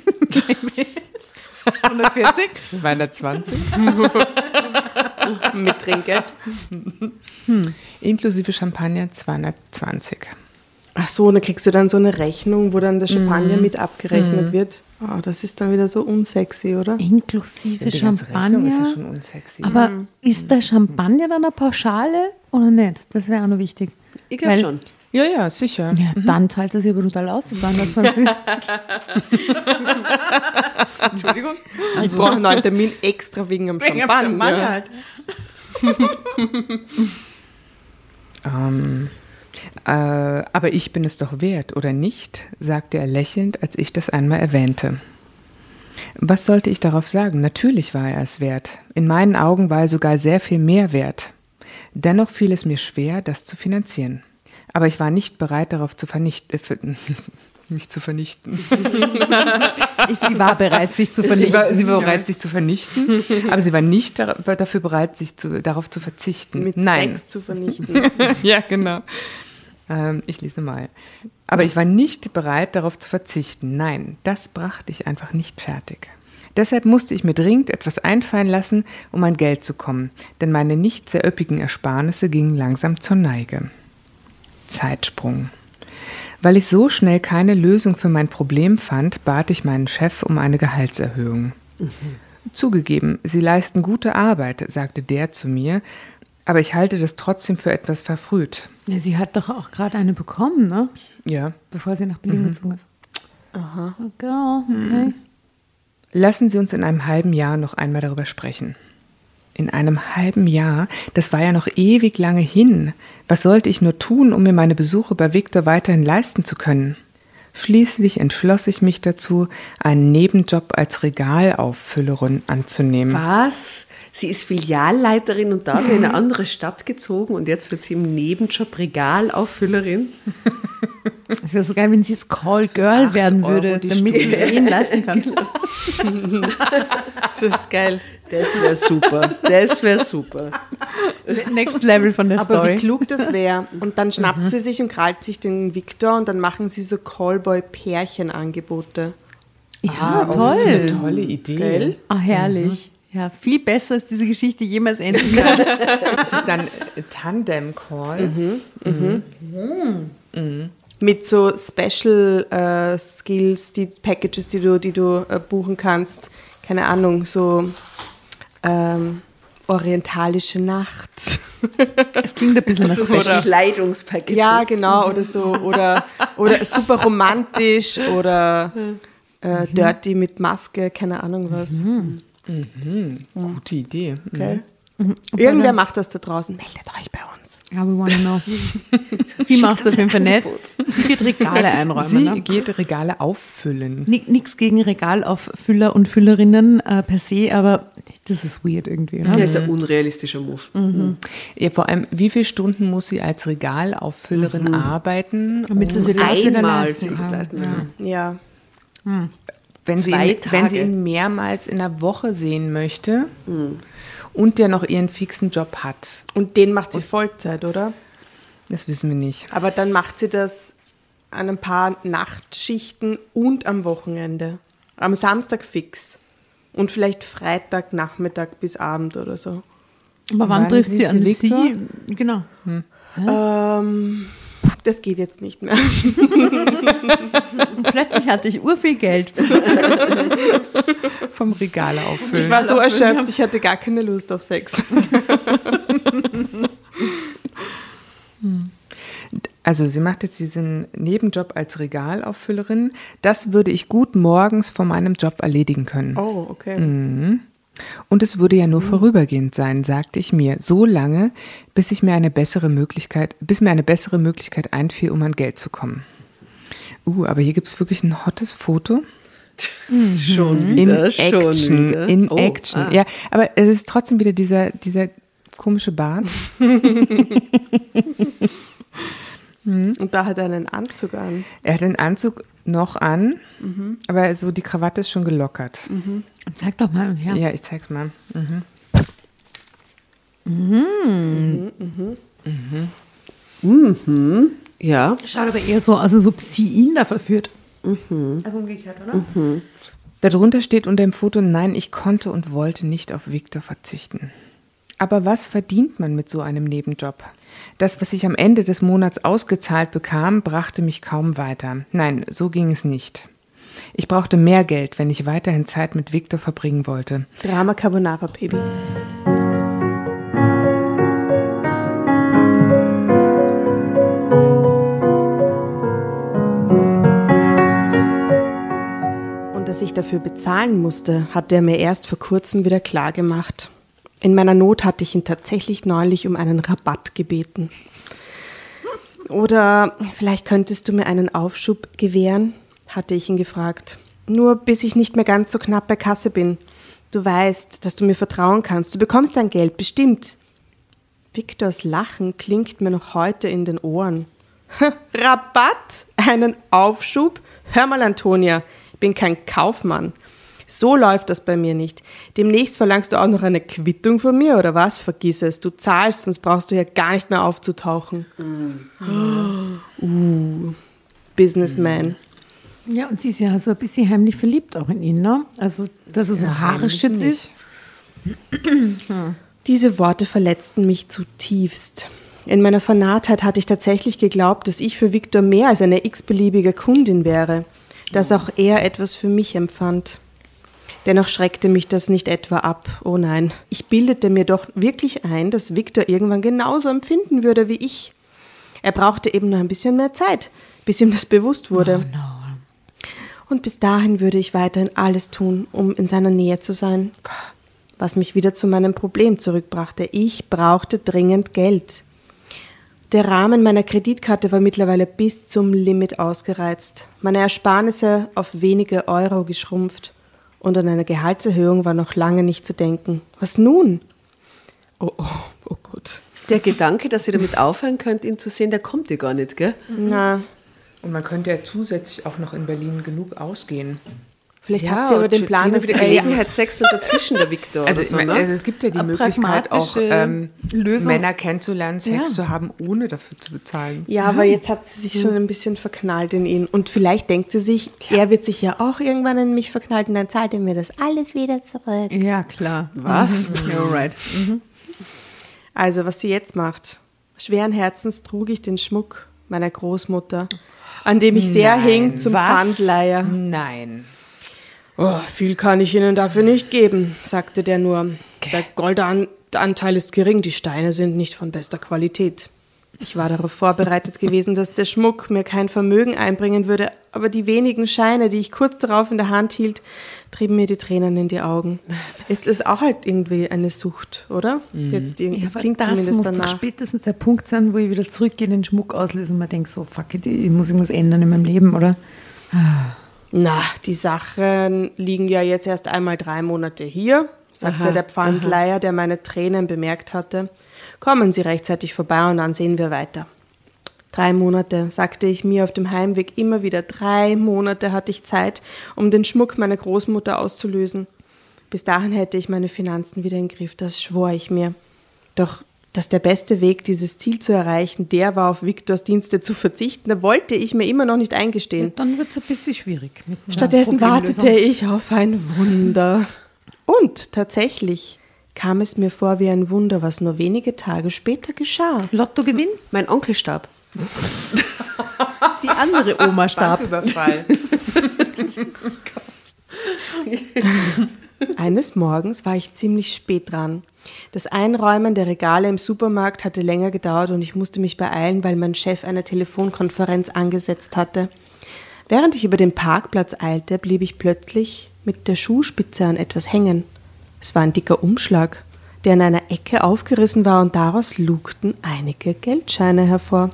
[SPEAKER 4] hundertvierzig?
[SPEAKER 5] zweihundertzwanzig.
[SPEAKER 1] Mit Trinkgeld.
[SPEAKER 5] Hm. Inklusive Champagner zweihundertzwanzig.
[SPEAKER 1] Ach so, dann kriegst du dann so eine Rechnung, wo dann der Champagner mit abgerechnet wird. Oh, das ist dann wieder so unsexy, oder?
[SPEAKER 4] Inklusive
[SPEAKER 5] Die ganze Rechnung
[SPEAKER 4] Champagner.
[SPEAKER 5] ist ja schon unsexy.
[SPEAKER 4] Aber ist der Champagner dann eine Pauschale oder nicht? Das wäre auch noch wichtig.
[SPEAKER 2] Ich glaube
[SPEAKER 4] Weil-
[SPEAKER 2] schon.
[SPEAKER 5] ja, ja, sicher.
[SPEAKER 4] Ja, dann zahlt er sich aber total aus. zweihundertzwanzig. Entschuldigung.
[SPEAKER 1] Ich brauche einen neuen Termin extra wegen am
[SPEAKER 4] Wegen dem
[SPEAKER 1] Champagner.
[SPEAKER 4] Champagner halt.
[SPEAKER 5] Ähm, äh, aber ich bin es doch wert, oder nicht? Sagte er lächelnd, als ich das einmal erwähnte. Was sollte ich darauf sagen? Natürlich war er es wert. In meinen Augen war er sogar sehr viel mehr wert. Dennoch fiel es mir schwer, das zu finanzieren. Aber ich war nicht bereit, darauf zu vernichten, äh, für, mich zu vernichten.
[SPEAKER 4] Sie war bereit, sich zu
[SPEAKER 5] Ich
[SPEAKER 4] vernichten.
[SPEAKER 5] war, sie war bereit, sich zu vernichten, aber sie war nicht dar- dafür bereit, sich zu, darauf zu verzichten.
[SPEAKER 1] Mit
[SPEAKER 5] Nein.
[SPEAKER 1] Sex zu vernichten.
[SPEAKER 5] Ja, genau. Ähm, ich lese mal. Aber ich war nicht bereit, darauf zu verzichten. Nein, das brachte ich einfach nicht fertig. Deshalb musste ich mir dringend etwas einfallen lassen, um an Geld zu kommen, denn meine nicht sehr üppigen Ersparnisse gingen langsam zur Neige. Zeitsprung. Weil ich so schnell keine Lösung für mein Problem fand, bat ich meinen Chef um eine Gehaltserhöhung. Mhm. Zugegeben, Sie leisten gute Arbeit, sagte der zu mir, aber ich halte das trotzdem für etwas verfrüht.
[SPEAKER 4] Ja, sie hat doch auch gerade eine bekommen, ne?
[SPEAKER 5] Ja.
[SPEAKER 4] Bevor sie nach Berlin gezogen ist.
[SPEAKER 1] Aha.
[SPEAKER 4] Okay, okay.
[SPEAKER 5] Lassen Sie uns in einem halben Jahr noch einmal darüber sprechen. In einem halben Jahr? Das war ja noch ewig lange hin. Was sollte ich nur tun, um mir meine Besuche bei Viktor weiterhin leisten zu können? Schließlich entschloss ich mich dazu, einen Nebenjob als Regalauffüllerin anzunehmen.
[SPEAKER 2] Was? Sie ist Filialleiterin und dafür in eine andere Stadt gezogen und jetzt wird sie im Nebenjob Regalauffüllerin.
[SPEAKER 4] Es wäre so geil, wenn sie jetzt Call Girl werden würde, damit sie es ihnen leisten kann.
[SPEAKER 1] Das ist geil.
[SPEAKER 2] Das wäre super. Das wäre super.
[SPEAKER 4] Next Level von der
[SPEAKER 1] Aber
[SPEAKER 4] Story.
[SPEAKER 1] wie klug das wäre. Und dann schnappt mhm. sie sich und krallt sich den Victor und dann machen sie so Callboy-Pärchenangebote.
[SPEAKER 4] Ja,
[SPEAKER 5] Ah, oh,
[SPEAKER 4] toll.
[SPEAKER 5] Das ist eine tolle Idee.
[SPEAKER 1] Gell?
[SPEAKER 4] Ah, herrlich. Mhm. Ja, viel besser als diese Geschichte jemals enden kann.
[SPEAKER 5] Das ist dann Tandem-Call.
[SPEAKER 1] Mhm. Mhm. Mhm. Mit so Special äh, Skills, die Packages, die du, die du äh, buchen kannst. Keine Ahnung, so ähm, orientalische Nacht.
[SPEAKER 4] Es klingt ein bisschen nach
[SPEAKER 2] So
[SPEAKER 4] so.
[SPEAKER 2] Kleidungspackages.
[SPEAKER 1] Ja, genau, oder so. Oder, oder super romantisch oder äh, dirty mit Maske, keine Ahnung was.
[SPEAKER 5] Mhm. Gute Idee.
[SPEAKER 1] Okay. Mhm. Irgendwer macht das da draußen. Meldet euch bei uns.
[SPEAKER 4] Ja, we wanna know. Sie macht es auf jeden Fall nicht. Sie wird Regale einräumen.
[SPEAKER 5] Sie
[SPEAKER 4] ne?
[SPEAKER 5] geht Regale auffüllen.
[SPEAKER 4] Nichts gegen Regalauffüller und Füllerinnen äh, per se, aber das ist weird irgendwie. Ne?
[SPEAKER 2] Das ist ein unrealistischer Move.
[SPEAKER 5] Mhm. Ja, vor allem, wie viele Stunden muss sie als Regalaufüllerin mhm. arbeiten?
[SPEAKER 4] Damit sie
[SPEAKER 5] um
[SPEAKER 4] sich das wieder
[SPEAKER 2] einmal
[SPEAKER 4] leisten
[SPEAKER 2] sich das
[SPEAKER 4] kann.
[SPEAKER 2] leisten
[SPEAKER 4] Ja.
[SPEAKER 2] kann.
[SPEAKER 1] Ja.
[SPEAKER 5] Wenn sie,
[SPEAKER 2] Zwei
[SPEAKER 5] ihn, wenn sie
[SPEAKER 2] Tage.
[SPEAKER 5] ihn mehrmals in der Woche sehen möchte mhm. und der noch ihren fixen Job hat.
[SPEAKER 1] Und den macht sie Vollzeit, oder?
[SPEAKER 5] Das wissen wir nicht.
[SPEAKER 1] Aber dann macht sie das an ein paar Nachtschichten und am Wochenende. Am Samstag fix. Und vielleicht Freitag, Nachmittag bis Abend oder so.
[SPEAKER 4] Aber wann
[SPEAKER 5] Wann
[SPEAKER 4] trifft
[SPEAKER 5] sieht
[SPEAKER 4] sie
[SPEAKER 5] sie
[SPEAKER 4] an
[SPEAKER 5] Victor?
[SPEAKER 4] Sie? Genau.
[SPEAKER 1] Hm. Ähm, das geht jetzt nicht mehr.
[SPEAKER 4] Und plötzlich hatte ich urviel Geld.
[SPEAKER 5] Vom Regale auffüllen.
[SPEAKER 1] Ich war so erschöpft, ich hatte gar keine Lust auf Sex.
[SPEAKER 5] Also sie macht jetzt diesen Nebenjob als Regalauffüllerin. Das würde ich gut morgens vor meinem Job erledigen können.
[SPEAKER 1] Oh, okay.
[SPEAKER 5] Mhm. Und es würde ja nur vorübergehend sein, sagte ich mir, so lange, bis ich mir eine bessere Möglichkeit, bis mir eine bessere Möglichkeit einfiel, um an Geld zu kommen. Uh, aber hier gibt es wirklich ein hottes Foto.
[SPEAKER 2] Schon
[SPEAKER 5] In
[SPEAKER 2] wieder, schon
[SPEAKER 5] Action,
[SPEAKER 2] wieder.
[SPEAKER 5] in
[SPEAKER 2] Oh,
[SPEAKER 5] Action.
[SPEAKER 2] ah.
[SPEAKER 5] Ja, aber es ist trotzdem wieder dieser, dieser komische Bart.
[SPEAKER 1] Und da hat er einen Anzug an.
[SPEAKER 5] Er hat den Anzug noch an, mhm. aber so die Krawatte ist schon gelockert.
[SPEAKER 1] Mhm.
[SPEAKER 4] Zeig doch mal her.
[SPEAKER 5] Ja, ich zeig's mal. Mhm.
[SPEAKER 2] Mhm, mhm. Mhm. Ja.
[SPEAKER 4] Schaut aber eher so aus, als ob sie ihn da verführt. Mhm. Also umgekehrt, oder?
[SPEAKER 2] Mhm.
[SPEAKER 5] Darunter steht unter dem Foto, nein, ich konnte und wollte nicht auf Victor verzichten. Aber was verdient man mit so einem Nebenjob? Das, was ich am Ende des Monats ausgezahlt bekam, brachte mich kaum weiter. Nein, so ging es nicht. Ich brauchte mehr Geld, wenn ich weiterhin Zeit mit Victor verbringen wollte.
[SPEAKER 1] Drama Carbonara, Baby. Und dass ich dafür bezahlen musste, hat er mir erst vor kurzem wieder klar gemacht. In meiner Not hatte ich ihn tatsächlich neulich um einen Rabatt gebeten. Oder vielleicht könntest du mir einen Aufschub gewähren, hatte ich ihn gefragt. Nur bis ich nicht mehr ganz so knapp bei Kasse bin. Du weißt, dass du mir vertrauen kannst. Du bekommst dein Geld, bestimmt. Victors Lachen klingt mir noch heute in den Ohren. Rabatt? Einen Aufschub? Hör mal, Antonia, ich bin kein Kaufmann. So läuft das bei mir nicht. Demnächst verlangst du auch noch eine Quittung von mir, oder was? Vergiss es, du zahlst, sonst brauchst du ja gar nicht mehr aufzutauchen. Mm. Uh, Businessman.
[SPEAKER 4] Ja, und sie ist ja so ein bisschen heimlich verliebt auch in ihn, ne? Also, dass er so
[SPEAKER 5] Ja,
[SPEAKER 4] haarschütz ist.
[SPEAKER 1] Diese Worte verletzten mich zutiefst. In meiner Vernarrtheit hatte ich tatsächlich geglaubt, dass ich für Victor mehr als eine x-beliebige Kundin wäre, dass auch er etwas für mich empfand. Dennoch schreckte mich das nicht etwa ab. Oh nein, ich bildete mir doch wirklich ein, dass Victor irgendwann genauso empfinden würde wie ich. Er brauchte eben nur ein bisschen mehr Zeit, bis ihm das bewusst wurde.
[SPEAKER 4] Oh no.
[SPEAKER 1] Und bis dahin würde ich weiterhin alles tun, um in seiner Nähe zu sein. Was mich wieder zu meinem Problem zurückbrachte. Ich brauchte dringend Geld. Der Rahmen meiner Kreditkarte war mittlerweile bis zum Limit ausgereizt. Meine Ersparnisse auf wenige Euro geschrumpft. Und an eine Gehaltserhöhung war noch lange nicht zu denken. Was nun? Oh, oh, oh Gott.
[SPEAKER 2] Der Gedanke, dass ihr damit aufhören könnt, ihn zu sehen, der kommt dir gar nicht, gell?
[SPEAKER 1] Na,
[SPEAKER 5] Und man könnte ja zusätzlich auch noch in Berlin genug ausgehen.
[SPEAKER 1] vielleicht hat sie aber den Plan,
[SPEAKER 2] dass
[SPEAKER 1] dass
[SPEAKER 2] wieder
[SPEAKER 1] er
[SPEAKER 2] Gelegenheitssex und dazwischen der Viktor.
[SPEAKER 5] Also,
[SPEAKER 2] oder
[SPEAKER 5] ich
[SPEAKER 2] so,
[SPEAKER 5] meine,
[SPEAKER 2] ne?
[SPEAKER 5] also es gibt ja die
[SPEAKER 4] Eine
[SPEAKER 5] Möglichkeit, auch
[SPEAKER 4] pragmatische
[SPEAKER 5] ähm,
[SPEAKER 4] Lösung.
[SPEAKER 5] Männer kennenzulernen, Sex
[SPEAKER 4] Ja.
[SPEAKER 5] zu haben, ohne dafür zu bezahlen.
[SPEAKER 1] Ja, aber jetzt hat sie sich schon ein bisschen verknallt in ihn. Und vielleicht denkt sie sich, er wird sich ja auch irgendwann in mich verknallt und dann zahlt er mir das alles wieder zurück.
[SPEAKER 4] Ja, klar.
[SPEAKER 2] Was?
[SPEAKER 4] Mhm. You're right.
[SPEAKER 1] Also, was sie jetzt macht. Schweren Herzens trug ich den Schmuck meiner Großmutter, an dem ich sehr hing, zum
[SPEAKER 5] Was?
[SPEAKER 1] Pfandleiher.
[SPEAKER 5] Nein.
[SPEAKER 1] Oh, viel kann ich Ihnen dafür nicht geben, sagte der nur. Der Goldanteil ist gering, die Steine sind nicht von bester Qualität. Ich war darauf vorbereitet gewesen, dass der Schmuck mir kein Vermögen einbringen würde, aber die wenigen Scheine, die ich kurz darauf in der Hand hielt, trieben mir die Tränen in die Augen. Ist es auch halt irgendwie eine Sucht, oder? Jetzt irgendwie,
[SPEAKER 4] Ja,
[SPEAKER 1] das
[SPEAKER 4] aber
[SPEAKER 1] klingt
[SPEAKER 4] das
[SPEAKER 1] zumindest
[SPEAKER 4] muss doch
[SPEAKER 1] danach.
[SPEAKER 4] spätestens der Punkt sein, wo ich wieder zurückgehe, den Schmuck auslöse und mir denke, so, fuck it, ich muss irgendwas ändern in meinem Leben, oder?
[SPEAKER 1] Na, die Sachen liegen ja jetzt erst einmal drei Monate hier, sagte
[SPEAKER 2] Aha,
[SPEAKER 1] der Pfandleiher, der meine Tränen bemerkt hatte. Kommen Sie rechtzeitig vorbei und dann sehen wir weiter. Drei Monate, sagte ich mir auf dem Heimweg immer wieder. Drei Monate hatte ich Zeit, um den Schmuck meiner Großmutter auszulösen. Bis dahin hätte ich meine Finanzen wieder im Griff, das schwor ich mir. Doch dass der beste Weg, dieses Ziel zu erreichen, der war, auf Viktors Dienste zu verzichten, da wollte ich mir immer noch nicht eingestehen.
[SPEAKER 4] Dann wird es ein bisschen schwierig. Mit einer
[SPEAKER 1] Stattdessen
[SPEAKER 4] Problemlösung.
[SPEAKER 1] wartete ich auf ein Wunder. Und tatsächlich kam es mir vor wie ein Wunder, was nur wenige Tage später geschah.
[SPEAKER 4] Lottogewinn,
[SPEAKER 2] Mein Onkel starb.
[SPEAKER 4] die andere Oma starb.
[SPEAKER 5] Banküberfall.
[SPEAKER 1] Eines Morgens war ich ziemlich spät dran. Das Einräumen der Regale im Supermarkt hatte länger gedauert und ich musste mich beeilen, weil mein Chef eine Telefonkonferenz angesetzt hatte. Während ich über den Parkplatz eilte, blieb ich plötzlich mit der Schuhspitze an etwas hängen. Es war ein dicker Umschlag, der in einer Ecke aufgerissen war und daraus lugten einige Geldscheine hervor.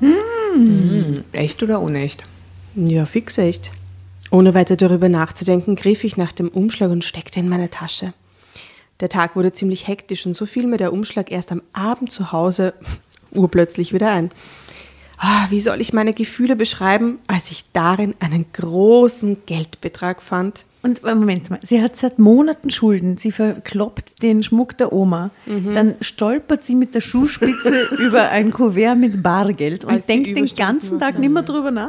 [SPEAKER 5] Echt oder unecht?
[SPEAKER 1] Ja, fix echt. Ohne weiter darüber nachzudenken, griff ich nach dem Umschlag und steckte in meine Tasche. Der Tag wurde ziemlich hektisch und so fiel mir der Umschlag erst am Abend zu Hause urplötzlich wieder ein. Ah, wie soll ich meine Gefühle beschreiben, als ich darin einen großen Geldbetrag fand?
[SPEAKER 4] Und äh, Moment mal, sie hat seit Monaten Schulden. Sie verkloppt den Schmuck der Oma. Dann stolpert sie mit der Schuhspitze über ein Kuvert mit Bargeld und
[SPEAKER 1] Als sie
[SPEAKER 4] denkt den
[SPEAKER 1] Überstunden
[SPEAKER 4] ganzen Tag
[SPEAKER 1] macht.
[SPEAKER 4] nicht mehr drüber nach.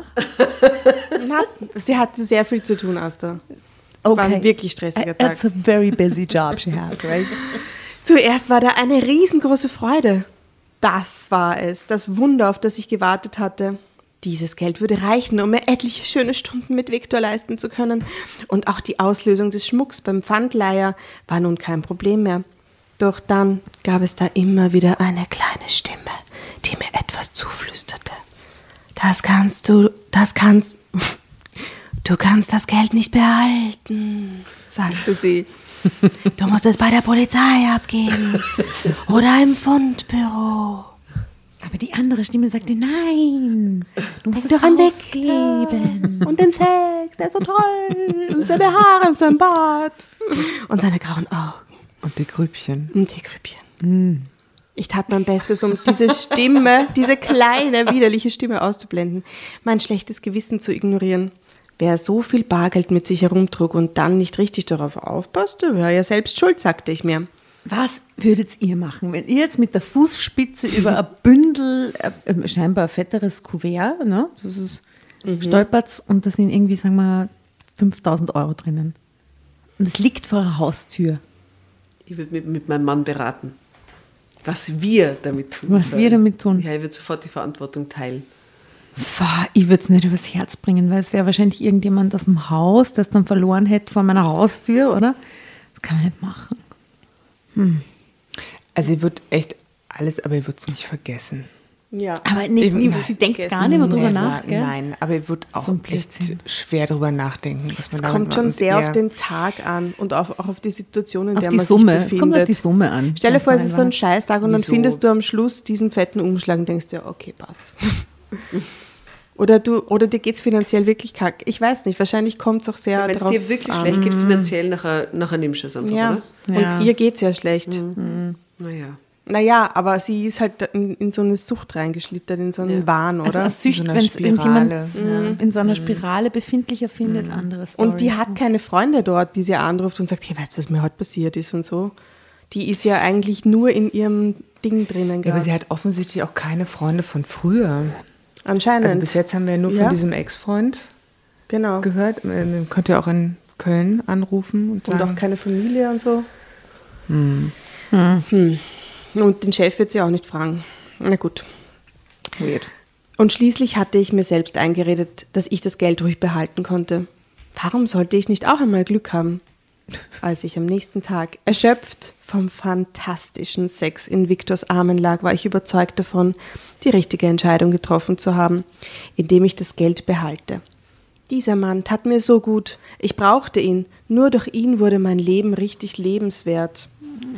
[SPEAKER 1] Na, sie hatte sehr viel zu tun, Asta. War ein wirklich stressiger Tag.
[SPEAKER 4] It's a very busy job she has, right?
[SPEAKER 1] Zuerst war da eine riesengroße Freude. Das war es, das Wunder, auf das ich gewartet hatte. Dieses Geld würde reichen, um mir etliche schöne Stunden mit Viktor leisten zu können. Und auch die Auslösung des Schmucks beim Pfandleiher war nun kein Problem mehr. Doch dann gab es da immer wieder eine kleine Stimme, die mir etwas zuflüsterte. Das kannst du, das kannst, du kannst das Geld nicht behalten, sagte sie. Du musst es bei der Polizei abgeben oder im Fundbüro.
[SPEAKER 4] Aber die andere Stimme sagte, nein, du musst
[SPEAKER 1] Denk
[SPEAKER 4] es
[SPEAKER 1] doch an
[SPEAKER 4] ausgeben.
[SPEAKER 1] Und den Sex, der ist so toll. Und seine Haare und sein Bart. Und seine grauen Augen.
[SPEAKER 5] Und die Grübchen.
[SPEAKER 1] Und die Grübchen. Ich tat mein Bestes, um diese Stimme, diese kleine, widerliche Stimme auszublenden, mein schlechtes Gewissen zu ignorieren. Wer so viel Bargeld mit sich herumtrug und dann nicht richtig darauf aufpasste, wäre ja selbst schuld, sagte ich mir.
[SPEAKER 4] Was würdet ihr machen, wenn ihr jetzt mit der Fußspitze über ein Bündel, äh, scheinbar ein fetteres Kuvert, ne, das ist, stolpert und da sind irgendwie, sagen wir, fünftausend Euro drinnen. Und es liegt vor der Haustür.
[SPEAKER 2] Ich würde mit, mit meinem Mann beraten, was wir damit tun
[SPEAKER 4] Was
[SPEAKER 2] sollen.
[SPEAKER 4] wir damit tun.
[SPEAKER 2] Ja, ich würde sofort die Verantwortung teilen.
[SPEAKER 4] Pfah, ich würde es nicht übers Herz bringen, weil es wäre wahrscheinlich irgendjemand aus dem Haus, der es dann verloren hätte vor meiner Haustür, oder? Das kann ich nicht machen.
[SPEAKER 5] Also ich würde echt alles, aber ich würde es nicht vergessen.
[SPEAKER 1] Ja.
[SPEAKER 4] Aber nee,
[SPEAKER 5] Eben,
[SPEAKER 4] sie denkt gar nicht mehr drüber
[SPEAKER 5] Never,
[SPEAKER 4] nach, gell?
[SPEAKER 5] Nein, aber ich würde auch
[SPEAKER 4] So ein
[SPEAKER 5] echt
[SPEAKER 4] Blödsinn.
[SPEAKER 5] schwer drüber nachdenken. Was man
[SPEAKER 1] Es
[SPEAKER 5] damit
[SPEAKER 1] kommt schon
[SPEAKER 5] macht.
[SPEAKER 1] sehr
[SPEAKER 5] Ja.
[SPEAKER 1] auf den Tag an und auf, auch auf die Situation, in
[SPEAKER 4] Auf
[SPEAKER 1] der
[SPEAKER 4] die
[SPEAKER 1] man
[SPEAKER 4] Summe.
[SPEAKER 1] sich
[SPEAKER 4] Es
[SPEAKER 1] befindet.
[SPEAKER 4] kommt auf die Summe an.
[SPEAKER 1] Stell dir vor, es
[SPEAKER 4] Nein,
[SPEAKER 1] ist so ein
[SPEAKER 4] war-
[SPEAKER 1] Scheißtag und dann
[SPEAKER 5] Wieso?
[SPEAKER 1] findest du am Schluss diesen fetten Umschlag und denkst dir, okay, passt. Oder, du, oder dir geht es finanziell wirklich kack. Ich weiß nicht, wahrscheinlich kommt es auch sehr
[SPEAKER 2] Wenn es
[SPEAKER 1] drauf
[SPEAKER 2] dir wirklich
[SPEAKER 1] an.
[SPEAKER 2] schlecht geht finanziell, nachher, nachher nimmst du es einfach,
[SPEAKER 1] Ja,
[SPEAKER 2] oder?
[SPEAKER 4] Ja.
[SPEAKER 1] und ihr geht es ja schlecht.
[SPEAKER 2] Naja.
[SPEAKER 1] Naja, aber sie ist halt in, in so eine Sucht reingeschlittert, in so einen
[SPEAKER 2] Ja.
[SPEAKER 1] Wahn,
[SPEAKER 4] Also
[SPEAKER 1] oder?
[SPEAKER 4] eine Sücht,
[SPEAKER 5] In so einer
[SPEAKER 4] wenn es jemand
[SPEAKER 5] Spirale.
[SPEAKER 4] in so einer Spirale befindlicher findet, andere Story.
[SPEAKER 1] Und die hat keine Freunde dort, die sie anruft und sagt, hey, weißt du, was mir heute passiert ist und so. Die ist ja eigentlich nur in ihrem Ding drinnen
[SPEAKER 5] Ja, aber
[SPEAKER 1] gerade.
[SPEAKER 5] sie hat offensichtlich auch keine Freunde von früher.
[SPEAKER 1] Anscheinend.
[SPEAKER 5] Also bis jetzt haben wir ja nur
[SPEAKER 1] Ja.
[SPEAKER 5] von diesem Ex-Freund
[SPEAKER 1] Genau.
[SPEAKER 5] gehört. Man könnte ja auch in Köln anrufen und
[SPEAKER 1] Und
[SPEAKER 5] sagen,
[SPEAKER 1] auch keine Familie und so. Hm. Und den Chef wird sie auch nicht fragen. Na gut.
[SPEAKER 5] weird.
[SPEAKER 1] Und schließlich hatte ich mir selbst eingeredet, dass ich das Geld ruhig behalten konnte. Warum sollte ich nicht auch einmal Glück haben? Als ich am nächsten Tag erschöpft vom fantastischen Sex in Viktors Armen lag, war ich überzeugt davon, die richtige Entscheidung getroffen zu haben, indem ich das Geld behalte. Dieser Mann tat mir so gut. Ich brauchte ihn. Nur durch ihn wurde mein Leben richtig lebenswert.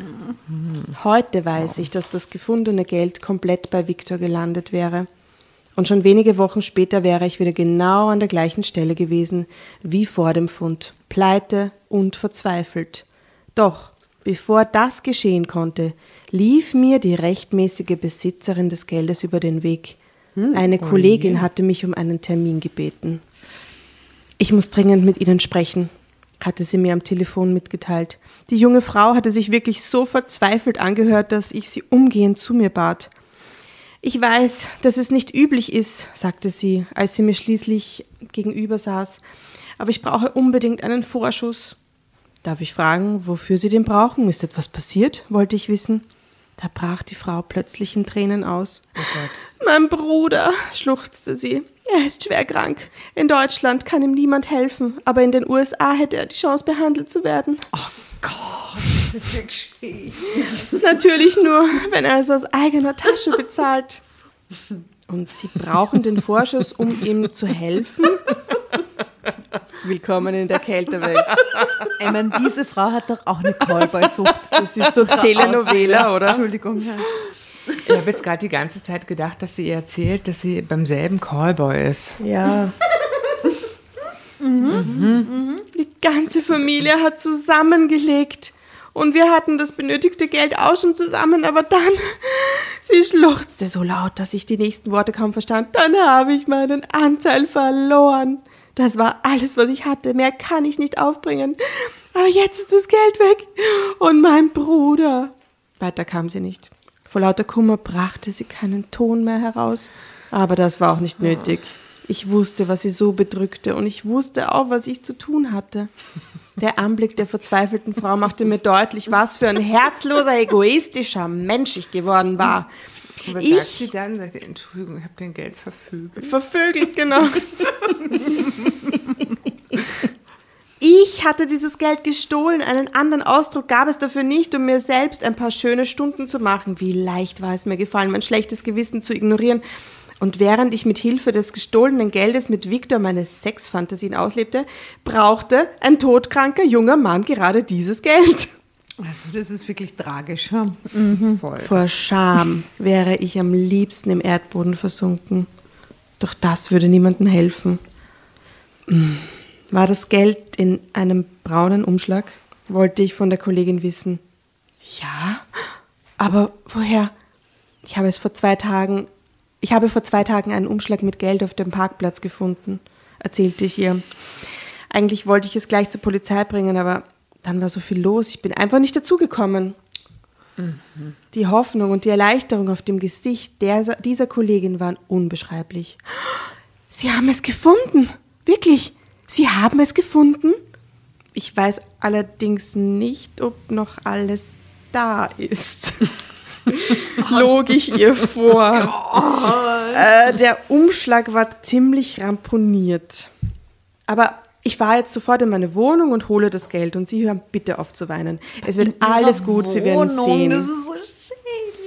[SPEAKER 1] Heute weiß ich, dass das gefundene Geld komplett bei Viktor gelandet wäre. Und schon wenige Wochen später wäre ich wieder genau an der gleichen Stelle gewesen wie vor dem Fund, pleite und verzweifelt. Doch bevor das geschehen konnte, lief mir die rechtmäßige Besitzerin des Geldes über den Weg. Eine Kollegin hatte mich um einen Termin gebeten. Ich muss dringend mit Ihnen sprechen, hatte sie mir am Telefon mitgeteilt. Die junge Frau hatte sich wirklich so verzweifelt angehört, dass ich sie umgehend zu mir bat. Ich weiß, dass es nicht üblich ist, sagte sie, als sie mir schließlich gegenüber saß, aber ich brauche unbedingt einen Vorschuss. Darf ich fragen, wofür Sie den brauchen? Ist etwas passiert? Wollte ich wissen. Da brach die Frau plötzlich in Tränen aus.
[SPEAKER 5] Oh Gott.
[SPEAKER 1] Mein Bruder, schluchzte sie. Er ist schwer krank. In Deutschland kann ihm niemand helfen, aber in den U S A hätte er die Chance, behandelt zu werden.
[SPEAKER 2] Oh Gott, das ist wirklich schön.
[SPEAKER 1] Natürlich nur, wenn er es aus eigener Tasche bezahlt. Und Sie brauchen den Vorschuss, um ihm zu helfen? Willkommen in der Kältewelt.
[SPEAKER 4] Ich meine, diese Frau hat doch auch eine Callboy-Sucht.
[SPEAKER 1] Das ist so Telenovela, oder?
[SPEAKER 4] Entschuldigung. Ja.
[SPEAKER 5] Ich habe jetzt gerade die ganze Zeit gedacht, dass sie ihr erzählt, dass sie beim selben Callboy ist.
[SPEAKER 1] Ja. Mhm. Die ganze Familie hat zusammengelegt. Und wir hatten das benötigte Geld auch schon zusammen, aber dann, sie schluchzte so laut, dass ich die nächsten Worte kaum verstand. Dann habe ich meinen Anteil verloren. Das war alles, was ich hatte. Mehr kann ich nicht aufbringen. Aber jetzt ist das Geld weg. Und mein Bruder. Weiter kam sie nicht. Vor lauter Kummer brachte sie keinen Ton mehr heraus. Aber das war auch nicht nötig. Ich wusste, was sie so bedrückte. Und ich wusste auch, was ich zu tun hatte. Der Anblick der verzweifelten Frau machte mir deutlich, was für ein herzloser, egoistischer Mensch ich geworden war.
[SPEAKER 5] Und was
[SPEAKER 1] Ich-
[SPEAKER 5] sagt sie dann? Sagt sie, Entschuldigung, ich habe dein Geld verfügt.
[SPEAKER 1] Vervögelt, genau. Ich hatte dieses Geld gestohlen. Einen anderen Ausdruck gab es dafür nicht, um mir selbst ein paar schöne Stunden zu machen. Wie leicht war es mir gefallen, mein schlechtes Gewissen zu ignorieren. Und während ich mit Hilfe des gestohlenen Geldes mit Viktor meine Sexfantasien auslebte, brauchte ein todkranker junger Mann gerade dieses Geld.
[SPEAKER 4] Also das ist wirklich tragisch. Ja.
[SPEAKER 5] Voll.
[SPEAKER 1] Vor Scham wäre ich am liebsten im Erdboden versunken. Doch das würde niemandem helfen. Hm. War das Geld in einem braunen Umschlag? Wollte ich von der Kollegin wissen. Ja, aber woher? Ich habe es vor zwei Tagen, ich habe vor zwei Tagen einen Umschlag mit Geld auf dem Parkplatz gefunden, erzählte ich ihr. Eigentlich wollte ich es gleich zur Polizei bringen, aber dann war so viel los, ich bin einfach nicht dazugekommen. Die Hoffnung und die Erleichterung auf dem Gesicht der, dieser Kollegin waren unbeschreiblich. Sie haben es gefunden, wirklich. Sie haben es gefunden? Ich weiß allerdings nicht, ob noch alles da ist. Log ich ihr vor. Äh, der Umschlag war ziemlich ramponiert. Aber ich fahre jetzt sofort in meine Wohnung und hole das Geld. Und Sie hören bitte auf zu weinen. Es wird alles gut, Sie werden sehen.
[SPEAKER 4] Das ist so schön,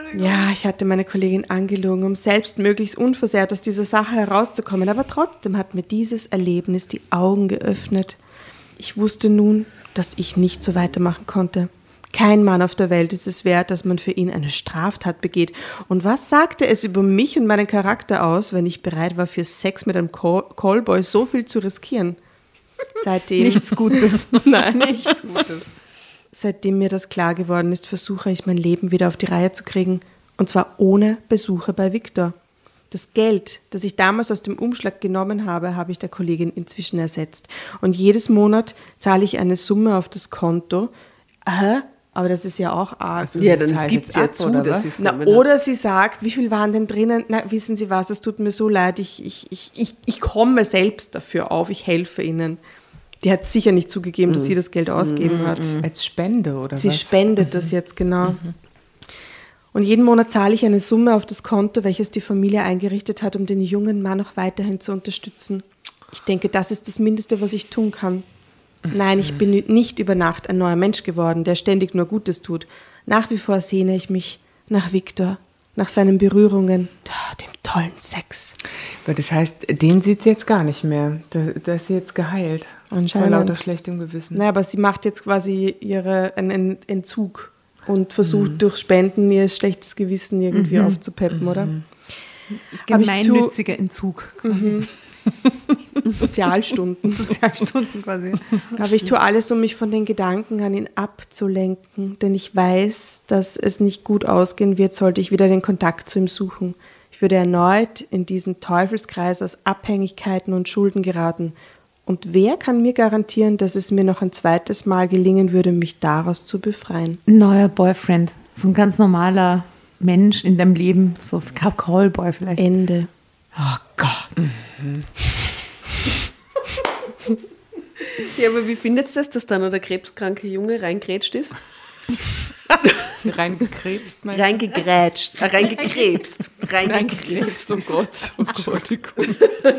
[SPEAKER 1] Ja, ich hatte meine Kollegin angelogen, um selbst möglichst unversehrt aus dieser Sache herauszukommen. Aber trotzdem hat mir dieses Erlebnis die Augen geöffnet. Ich wusste nun, dass ich nicht so weitermachen konnte. Kein Mann auf der Welt ist es wert, dass man für ihn eine Straftat begeht. Und was sagte es über mich und meinen Charakter aus, wenn ich bereit war, für Sex mit einem Call- Callboy so viel zu riskieren? Seitdem
[SPEAKER 4] Nichts Gutes.
[SPEAKER 1] Nein, nichts Gutes. Seitdem mir das klar geworden ist, versuche ich mein Leben wieder auf die Reihe zu kriegen. Und zwar ohne Besuche bei Viktor. Das Geld, das ich damals aus dem Umschlag genommen habe, habe ich der Kollegin inzwischen ersetzt. Und jedes Monat zahle ich eine Summe auf das Konto. Aha, aber das ist ja auch arg.
[SPEAKER 5] Also,
[SPEAKER 2] Ja,
[SPEAKER 5] die
[SPEAKER 2] dann
[SPEAKER 5] zahlt
[SPEAKER 2] gibt
[SPEAKER 5] jetzt
[SPEAKER 2] es ja
[SPEAKER 5] ab,
[SPEAKER 2] zu,
[SPEAKER 5] oder
[SPEAKER 2] dass
[SPEAKER 5] was?
[SPEAKER 2] sie es
[SPEAKER 1] Na,
[SPEAKER 2] genommen
[SPEAKER 1] oder
[SPEAKER 2] hat.
[SPEAKER 1] sie sagt, wie viel waren denn drinnen? Na, wissen Sie was, es tut mir so leid, ich, ich, ich, ich, ich komme selbst dafür auf, ich helfe Ihnen. Die hat sicher nicht zugegeben, dass sie das Geld ausgegeben hat.
[SPEAKER 5] Als Spende oder
[SPEAKER 1] Sie
[SPEAKER 5] was?
[SPEAKER 1] spendet das jetzt, genau. Und jeden Monat zahle ich eine Summe auf das Konto, welches die Familie eingerichtet hat, um den jungen Mann auch weiterhin zu unterstützen. Ich denke, das ist das Mindeste, was ich tun kann. Nein, ich bin nicht über Nacht ein neuer Mensch geworden, der ständig nur Gutes tut. Nach wie vor sehne ich mich nach Viktor, nach seinen Berührungen, dem tollen Sex.
[SPEAKER 5] Aber das heißt, den sieht sie jetzt gar nicht mehr. Da, da ist sie jetzt geheilt.
[SPEAKER 1] Anscheinend.
[SPEAKER 5] Vor lauter schlechtem Gewissen.
[SPEAKER 1] Naja, aber sie macht jetzt quasi ihre, einen Entzug und versucht durch Spenden ihr schlechtes Gewissen irgendwie aufzupeppen, oder? Aber ich tu-
[SPEAKER 4] Gemeinnütziger Entzug.
[SPEAKER 1] Sozialstunden.
[SPEAKER 4] Sozialstunden quasi.
[SPEAKER 1] Aber ich tue alles, um mich von den Gedanken an ihn abzulenken, denn ich weiß, dass es nicht gut ausgehen wird, sollte ich wieder den Kontakt zu ihm suchen. Ich würde erneut in diesen Teufelskreis aus Abhängigkeiten und Schulden geraten. Und wer kann mir garantieren, dass es mir noch ein zweites Mal gelingen würde, mich daraus zu befreien?
[SPEAKER 4] Neuer Boyfriend. So ein ganz normaler Mensch in deinem Leben. So ein Callboy vielleicht.
[SPEAKER 1] Ende.
[SPEAKER 4] Oh Gott.
[SPEAKER 2] Ja, aber wie findet ihr das, dass da noch der krebskranke Junge reingrätscht ist?
[SPEAKER 5] Reingekrebst, meinst du?
[SPEAKER 2] Reingegrätscht. Äh, reingekrebst. Reingekrebst.
[SPEAKER 5] Oh Gott. Oh Entschuldigung.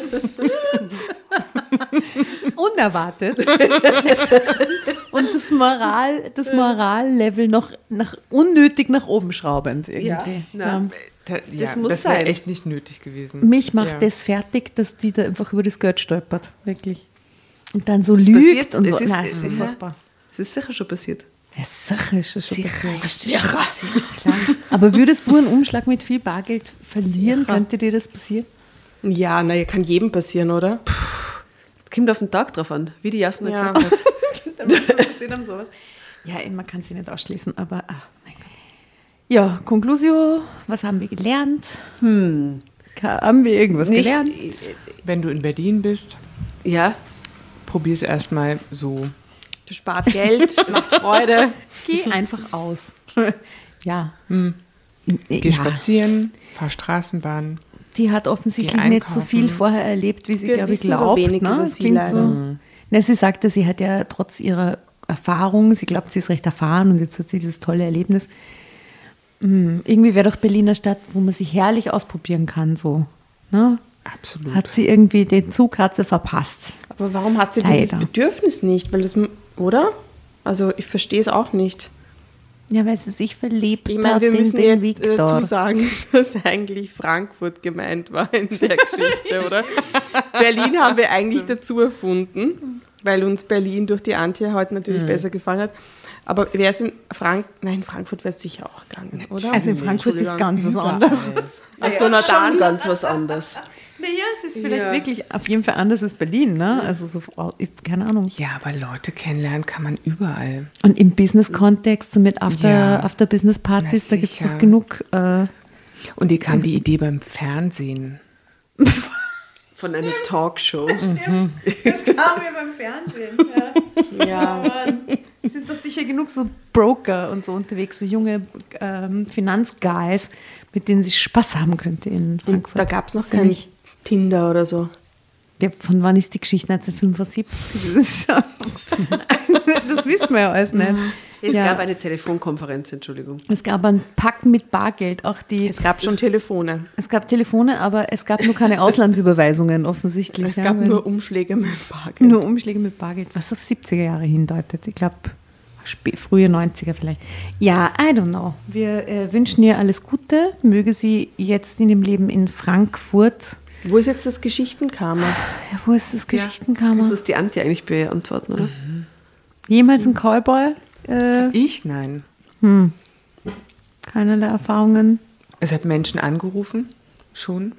[SPEAKER 4] Unerwartet. Und das Moral, das Morallevel noch nach, unnötig nach oben schraubend irgendwie.
[SPEAKER 2] na.
[SPEAKER 5] Da, ja,
[SPEAKER 2] Das muss
[SPEAKER 5] das wäre
[SPEAKER 2] sein.
[SPEAKER 5] echt nicht nötig gewesen.
[SPEAKER 4] Mich macht
[SPEAKER 5] ja.
[SPEAKER 4] das fertig, dass die da einfach über das Geld stolpert. Wirklich. Und dann so
[SPEAKER 2] Es
[SPEAKER 4] lügt
[SPEAKER 2] passiert-
[SPEAKER 4] und
[SPEAKER 2] es
[SPEAKER 4] so.
[SPEAKER 2] ist-
[SPEAKER 4] Nein, es ist
[SPEAKER 2] ja.
[SPEAKER 4] furchtbar.
[SPEAKER 2] Das ist sicher schon passiert.
[SPEAKER 4] Ja, sicher ist es schon
[SPEAKER 2] Sicher
[SPEAKER 4] passiert.
[SPEAKER 2] ist es schon passiert.
[SPEAKER 4] Klar. Aber würdest du einen Umschlag mit viel Bargeld verlieren? Könnte dir das passieren?
[SPEAKER 1] Ja, naja, kann jedem passieren, oder?
[SPEAKER 2] Kommt auf den Tag drauf an, wie die Jasna
[SPEAKER 1] Ja.
[SPEAKER 2] gesagt hat.
[SPEAKER 4] Ja, man kann sie nicht ausschließen, aber ach, mein Gott. Ja, Conclusio, was haben wir gelernt? Hm. Haben wir irgendwas
[SPEAKER 2] Nicht,
[SPEAKER 4] gelernt?
[SPEAKER 5] Wenn du in Berlin bist,
[SPEAKER 2] ja,
[SPEAKER 5] probier es erstmal so.
[SPEAKER 1] Du spart Geld, macht Freude.
[SPEAKER 4] Geh einfach aus. Ja.
[SPEAKER 5] Geh
[SPEAKER 4] ja.
[SPEAKER 5] spazieren, fahr Straßenbahn.
[SPEAKER 4] Die hat offensichtlich
[SPEAKER 5] Geh
[SPEAKER 4] nicht so
[SPEAKER 5] einkaufen.
[SPEAKER 4] viel vorher erlebt, wie sie,
[SPEAKER 1] Wir
[SPEAKER 4] glaube ich,
[SPEAKER 1] wissen so
[SPEAKER 4] glaubt.
[SPEAKER 1] wenig
[SPEAKER 4] ne?
[SPEAKER 1] über
[SPEAKER 4] Das
[SPEAKER 1] sie
[SPEAKER 4] klingt
[SPEAKER 1] leider.
[SPEAKER 4] So. Na, sie sagte, sie hat ja trotz ihrer Erfahrung, sie glaubt, sie ist recht erfahren und jetzt hat sie dieses tolle Erlebnis. Hm, irgendwie wäre doch Berlin eine Stadt, wo man sich herrlich ausprobieren kann. So, ne?
[SPEAKER 5] Absolut.
[SPEAKER 4] Hat sie irgendwie den Zug hat sie verpasst.
[SPEAKER 1] Aber warum hat sie dieses
[SPEAKER 4] Leider.
[SPEAKER 1] Bedürfnis nicht? Weil das, oder? Also ich verstehe es auch nicht.
[SPEAKER 4] Ja, weil sie sich verliebt
[SPEAKER 1] Ich meine,
[SPEAKER 4] hat
[SPEAKER 1] wir
[SPEAKER 4] in
[SPEAKER 1] müssen
[SPEAKER 4] den
[SPEAKER 1] jetzt
[SPEAKER 4] Viktor.
[SPEAKER 1] dazu sagen, dass eigentlich Frankfurt gemeint war in der Geschichte, oder? Berlin haben wir eigentlich dazu erfunden, weil uns Berlin durch die Antje heute natürlich besser gefallen hat. Aber wäre es in Frank nein, Frankfurt wäre es sicher auch gegangen, oder?
[SPEAKER 4] Also in Frankfurt ist ganz was anderes.
[SPEAKER 1] Ach so, na
[SPEAKER 2] schon
[SPEAKER 1] dann.
[SPEAKER 2] ganz was anderes.
[SPEAKER 4] Naja, es ist vielleicht
[SPEAKER 2] Ja.
[SPEAKER 4] wirklich auf jeden Fall anders als Berlin, ne? Also so, keine Ahnung.
[SPEAKER 5] Ja, aber Leute kennenlernen kann man überall.
[SPEAKER 4] Und im Business-Kontext, so mit After,
[SPEAKER 5] Ja.
[SPEAKER 4] After-Business-Partys,
[SPEAKER 5] Na
[SPEAKER 4] da gibt es
[SPEAKER 5] sicher.
[SPEAKER 4] doch genug. Äh,
[SPEAKER 5] Und dir kam die Idee beim Fernsehen.
[SPEAKER 2] Von einer Talkshow.
[SPEAKER 4] das kam mir beim Fernsehen. Ja.
[SPEAKER 1] Ja.
[SPEAKER 4] Es sind doch sicher genug so Broker und so unterwegs, so junge ähm, Finanzguys, mit denen sie Spaß haben könnte in
[SPEAKER 1] Und
[SPEAKER 4] Frankfurt.
[SPEAKER 1] da gab es noch
[SPEAKER 4] Ist ja
[SPEAKER 1] kein
[SPEAKER 4] nicht-
[SPEAKER 1] Tinder oder so.
[SPEAKER 4] Ja, von wann ist die Geschichte? neunzehnhundertfünfundsiebzig? Das, ist ja- das wissen wir ja alles nicht.
[SPEAKER 2] Es
[SPEAKER 4] Ja.
[SPEAKER 2] gab eine Telefonkonferenz, Entschuldigung.
[SPEAKER 4] Es gab einen Pack mit Bargeld, auch die.
[SPEAKER 1] Es gab schon Telefone.
[SPEAKER 4] Es gab Telefone, aber es gab nur keine Auslandsüberweisungen offensichtlich.
[SPEAKER 1] Es
[SPEAKER 4] ja,
[SPEAKER 1] gab
[SPEAKER 4] weil-
[SPEAKER 1] nur Umschläge mit Bargeld.
[SPEAKER 4] nur Umschläge mit Bargeld, was auf siebziger Jahre hindeutet. Ich glaube, spä- frühe neunziger vielleicht. Ja, I don't know. Wir äh, wünschen ihr alles Gute. Möge sie jetzt in dem Leben in Frankfurt.
[SPEAKER 1] Wo ist jetzt das Geschichtenkarma?
[SPEAKER 4] Ja, wo ist das
[SPEAKER 2] Das
[SPEAKER 4] Geschichtenkammer?
[SPEAKER 2] muss das die Antje eigentlich beantworten, oder?
[SPEAKER 4] Jemals ein Cowboy? Äh,
[SPEAKER 5] Ich? Nein.
[SPEAKER 4] keinerlei Erfahrungen.
[SPEAKER 5] Es hat Menschen angerufen, schon.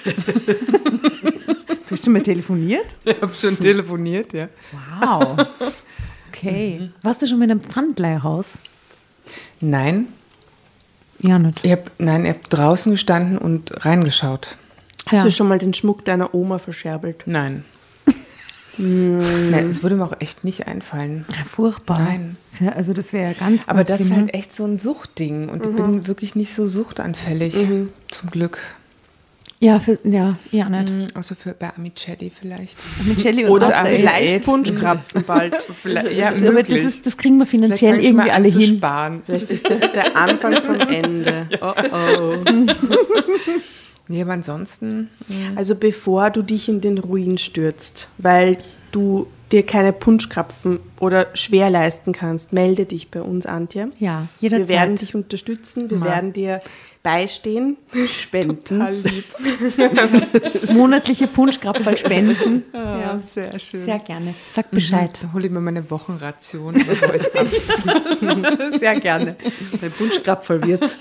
[SPEAKER 4] Du hast schon mal telefoniert?
[SPEAKER 5] Ich habe schon telefoniert, ja.
[SPEAKER 4] Wow. Okay. Warst du schon mit einem Pfandleihhaus?
[SPEAKER 5] Nein,
[SPEAKER 4] Ja, nicht.
[SPEAKER 5] ich habe nein, ich hab draußen gestanden und reingeschaut.
[SPEAKER 1] Hast
[SPEAKER 4] Ja.
[SPEAKER 1] du schon mal den Schmuck deiner Oma verscherbelt?
[SPEAKER 5] Nein. Nein, es würde mir auch echt nicht einfallen.
[SPEAKER 4] Ja, furchtbar.
[SPEAKER 5] Nein.
[SPEAKER 4] Ja, also das wäre ja ganz, ganz
[SPEAKER 5] Aber das ist
[SPEAKER 4] schlimm.
[SPEAKER 5] halt echt so ein Suchtding und ich bin wirklich nicht so suchtanfällig, zum Glück.
[SPEAKER 4] Ja, für, ja, ja, nicht.
[SPEAKER 5] Mhm, außer für bei Amicelli vielleicht.
[SPEAKER 4] Michelle
[SPEAKER 1] Oder
[SPEAKER 4] After Eight.
[SPEAKER 1] vielleicht
[SPEAKER 5] Eight.
[SPEAKER 1] Punschkrapfen bald.
[SPEAKER 5] Vielleicht, ja,
[SPEAKER 4] Aber das,
[SPEAKER 5] möglich.
[SPEAKER 4] ist, das kriegen wir
[SPEAKER 5] Vielleicht
[SPEAKER 4] finanziell
[SPEAKER 5] fang ich schon mal
[SPEAKER 4] irgendwie
[SPEAKER 5] an
[SPEAKER 4] alle
[SPEAKER 5] zu
[SPEAKER 4] hin.
[SPEAKER 5] sparen.
[SPEAKER 1] Vielleicht ist das der Anfang vom Ende. Oh oh.
[SPEAKER 5] Nee, aber ansonsten.
[SPEAKER 1] Also bevor du dich in den Ruin stürzt, weil du dir keine Punschkrapfen oder schwer leisten kannst, melde dich bei uns, Antje.
[SPEAKER 4] Ja, jederzeit.
[SPEAKER 1] Wir werden dich unterstützen, wir
[SPEAKER 5] Ma.
[SPEAKER 1] werden dir beistehen, spenden.
[SPEAKER 5] Total lieb.
[SPEAKER 4] monatliche Punschkrapferl spenden.
[SPEAKER 5] Ja, sehr schön.
[SPEAKER 4] Sehr gerne. Sag Bescheid.
[SPEAKER 5] Dann hole ich mir meine Wochenration bei euch ab.
[SPEAKER 4] Sehr gerne.
[SPEAKER 2] Ein Punschkrapferl wird.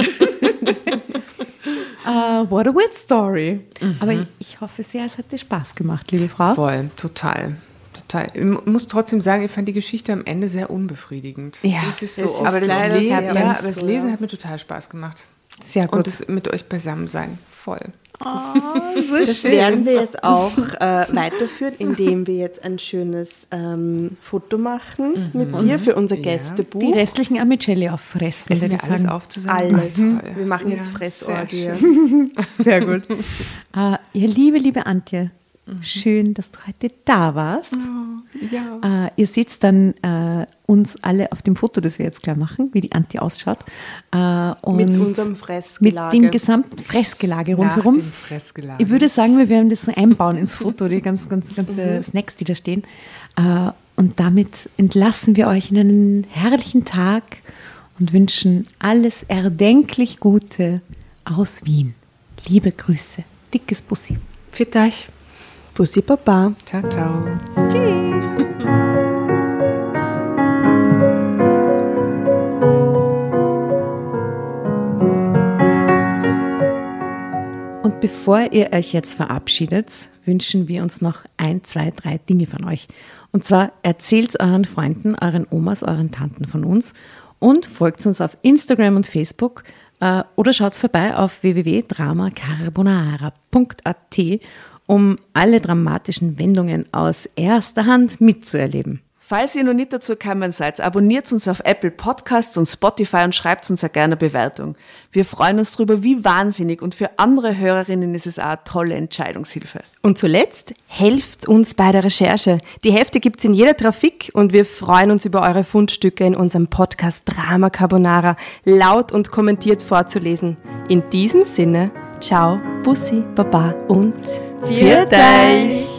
[SPEAKER 4] Uh, what a weird story. Aber ich, ich hoffe sehr, es hat dir Spaß gemacht, liebe Frau.
[SPEAKER 5] Voll, total. Total. Ich muss trotzdem sagen, ich fand die Geschichte am Ende sehr unbefriedigend.
[SPEAKER 4] Ja,
[SPEAKER 5] das ist so
[SPEAKER 1] das ist
[SPEAKER 5] oft
[SPEAKER 1] aber das
[SPEAKER 5] so.
[SPEAKER 1] Lesen-
[SPEAKER 5] ja,
[SPEAKER 1] ja,
[SPEAKER 5] aber das
[SPEAKER 1] so,
[SPEAKER 5] Lesen
[SPEAKER 1] ja.
[SPEAKER 5] hat mir total Spaß gemacht.
[SPEAKER 4] Sehr gut.
[SPEAKER 5] Und das mit euch beisammen sein, voll.
[SPEAKER 1] Das werden wir jetzt auch äh, weiterführen, indem wir jetzt ein schönes ähm, Foto machen mit dir für unser
[SPEAKER 5] Ja.
[SPEAKER 1] Gästebuch.
[SPEAKER 4] Die restlichen Amicelli auffressen,
[SPEAKER 5] Essen
[SPEAKER 4] würde
[SPEAKER 5] wir
[SPEAKER 4] ich
[SPEAKER 5] alles
[SPEAKER 4] sagen.
[SPEAKER 5] auf zusammen.
[SPEAKER 1] Alles.
[SPEAKER 5] Toll.
[SPEAKER 1] Wir machen jetzt
[SPEAKER 5] Ja,
[SPEAKER 1] Fressorgie.
[SPEAKER 5] sehr schön.
[SPEAKER 4] Sehr gut. Uh, ja, liebe, liebe Antje, schön, dass du heute da warst.
[SPEAKER 5] Ja.
[SPEAKER 4] Äh, ihr seht dann äh, uns alle auf dem Foto, das wir jetzt gleich machen, wie die Antje ausschaut. Äh, und
[SPEAKER 1] Mit unserem
[SPEAKER 4] mit
[SPEAKER 1] Fressgelage.
[SPEAKER 4] dem gesamten Fressgelage
[SPEAKER 5] Nach
[SPEAKER 4] rundherum.
[SPEAKER 5] dem Fressgelage.
[SPEAKER 4] Ich würde sagen, wir werden das so einbauen ins Foto, die ganzen, ganzen, ganzen Snacks, die da stehen. Äh, und damit entlassen wir euch in einen herrlichen Tag und wünschen alles erdenklich Gute aus Wien. Liebe Grüße. Dickes Bussi.
[SPEAKER 2] Für euch.
[SPEAKER 1] Bussi Baba.
[SPEAKER 5] Ciao, ciao.
[SPEAKER 4] Und bevor ihr euch jetzt verabschiedet, wünschen wir uns noch ein, zwei, drei Dinge von euch. Und zwar erzählt euren Freunden, euren Omas, euren Tanten von uns und folgt uns auf Instagram und Facebook äh, oder schaut vorbei auf w w w punkt drama carbonara punkt a t, um alle dramatischen Wendungen aus erster Hand mitzuerleben.
[SPEAKER 2] Falls ihr noch nicht dazu gekommen seid, abonniert uns auf Apple Podcasts und Spotify und schreibt uns auch gerne eine Bewertung. Wir freuen uns darüber wie wahnsinnig und für andere Hörerinnen ist es auch eine tolle Entscheidungshilfe.
[SPEAKER 1] Und zuletzt, helft uns bei der Recherche. Die Hefte gibt es in jeder Trafik und wir freuen uns über eure Fundstücke in unserem Podcast Drama Carbonara laut und kommentiert vorzulesen. In diesem Sinne, ciao, Bussi, Baba und
[SPEAKER 4] Viert euch!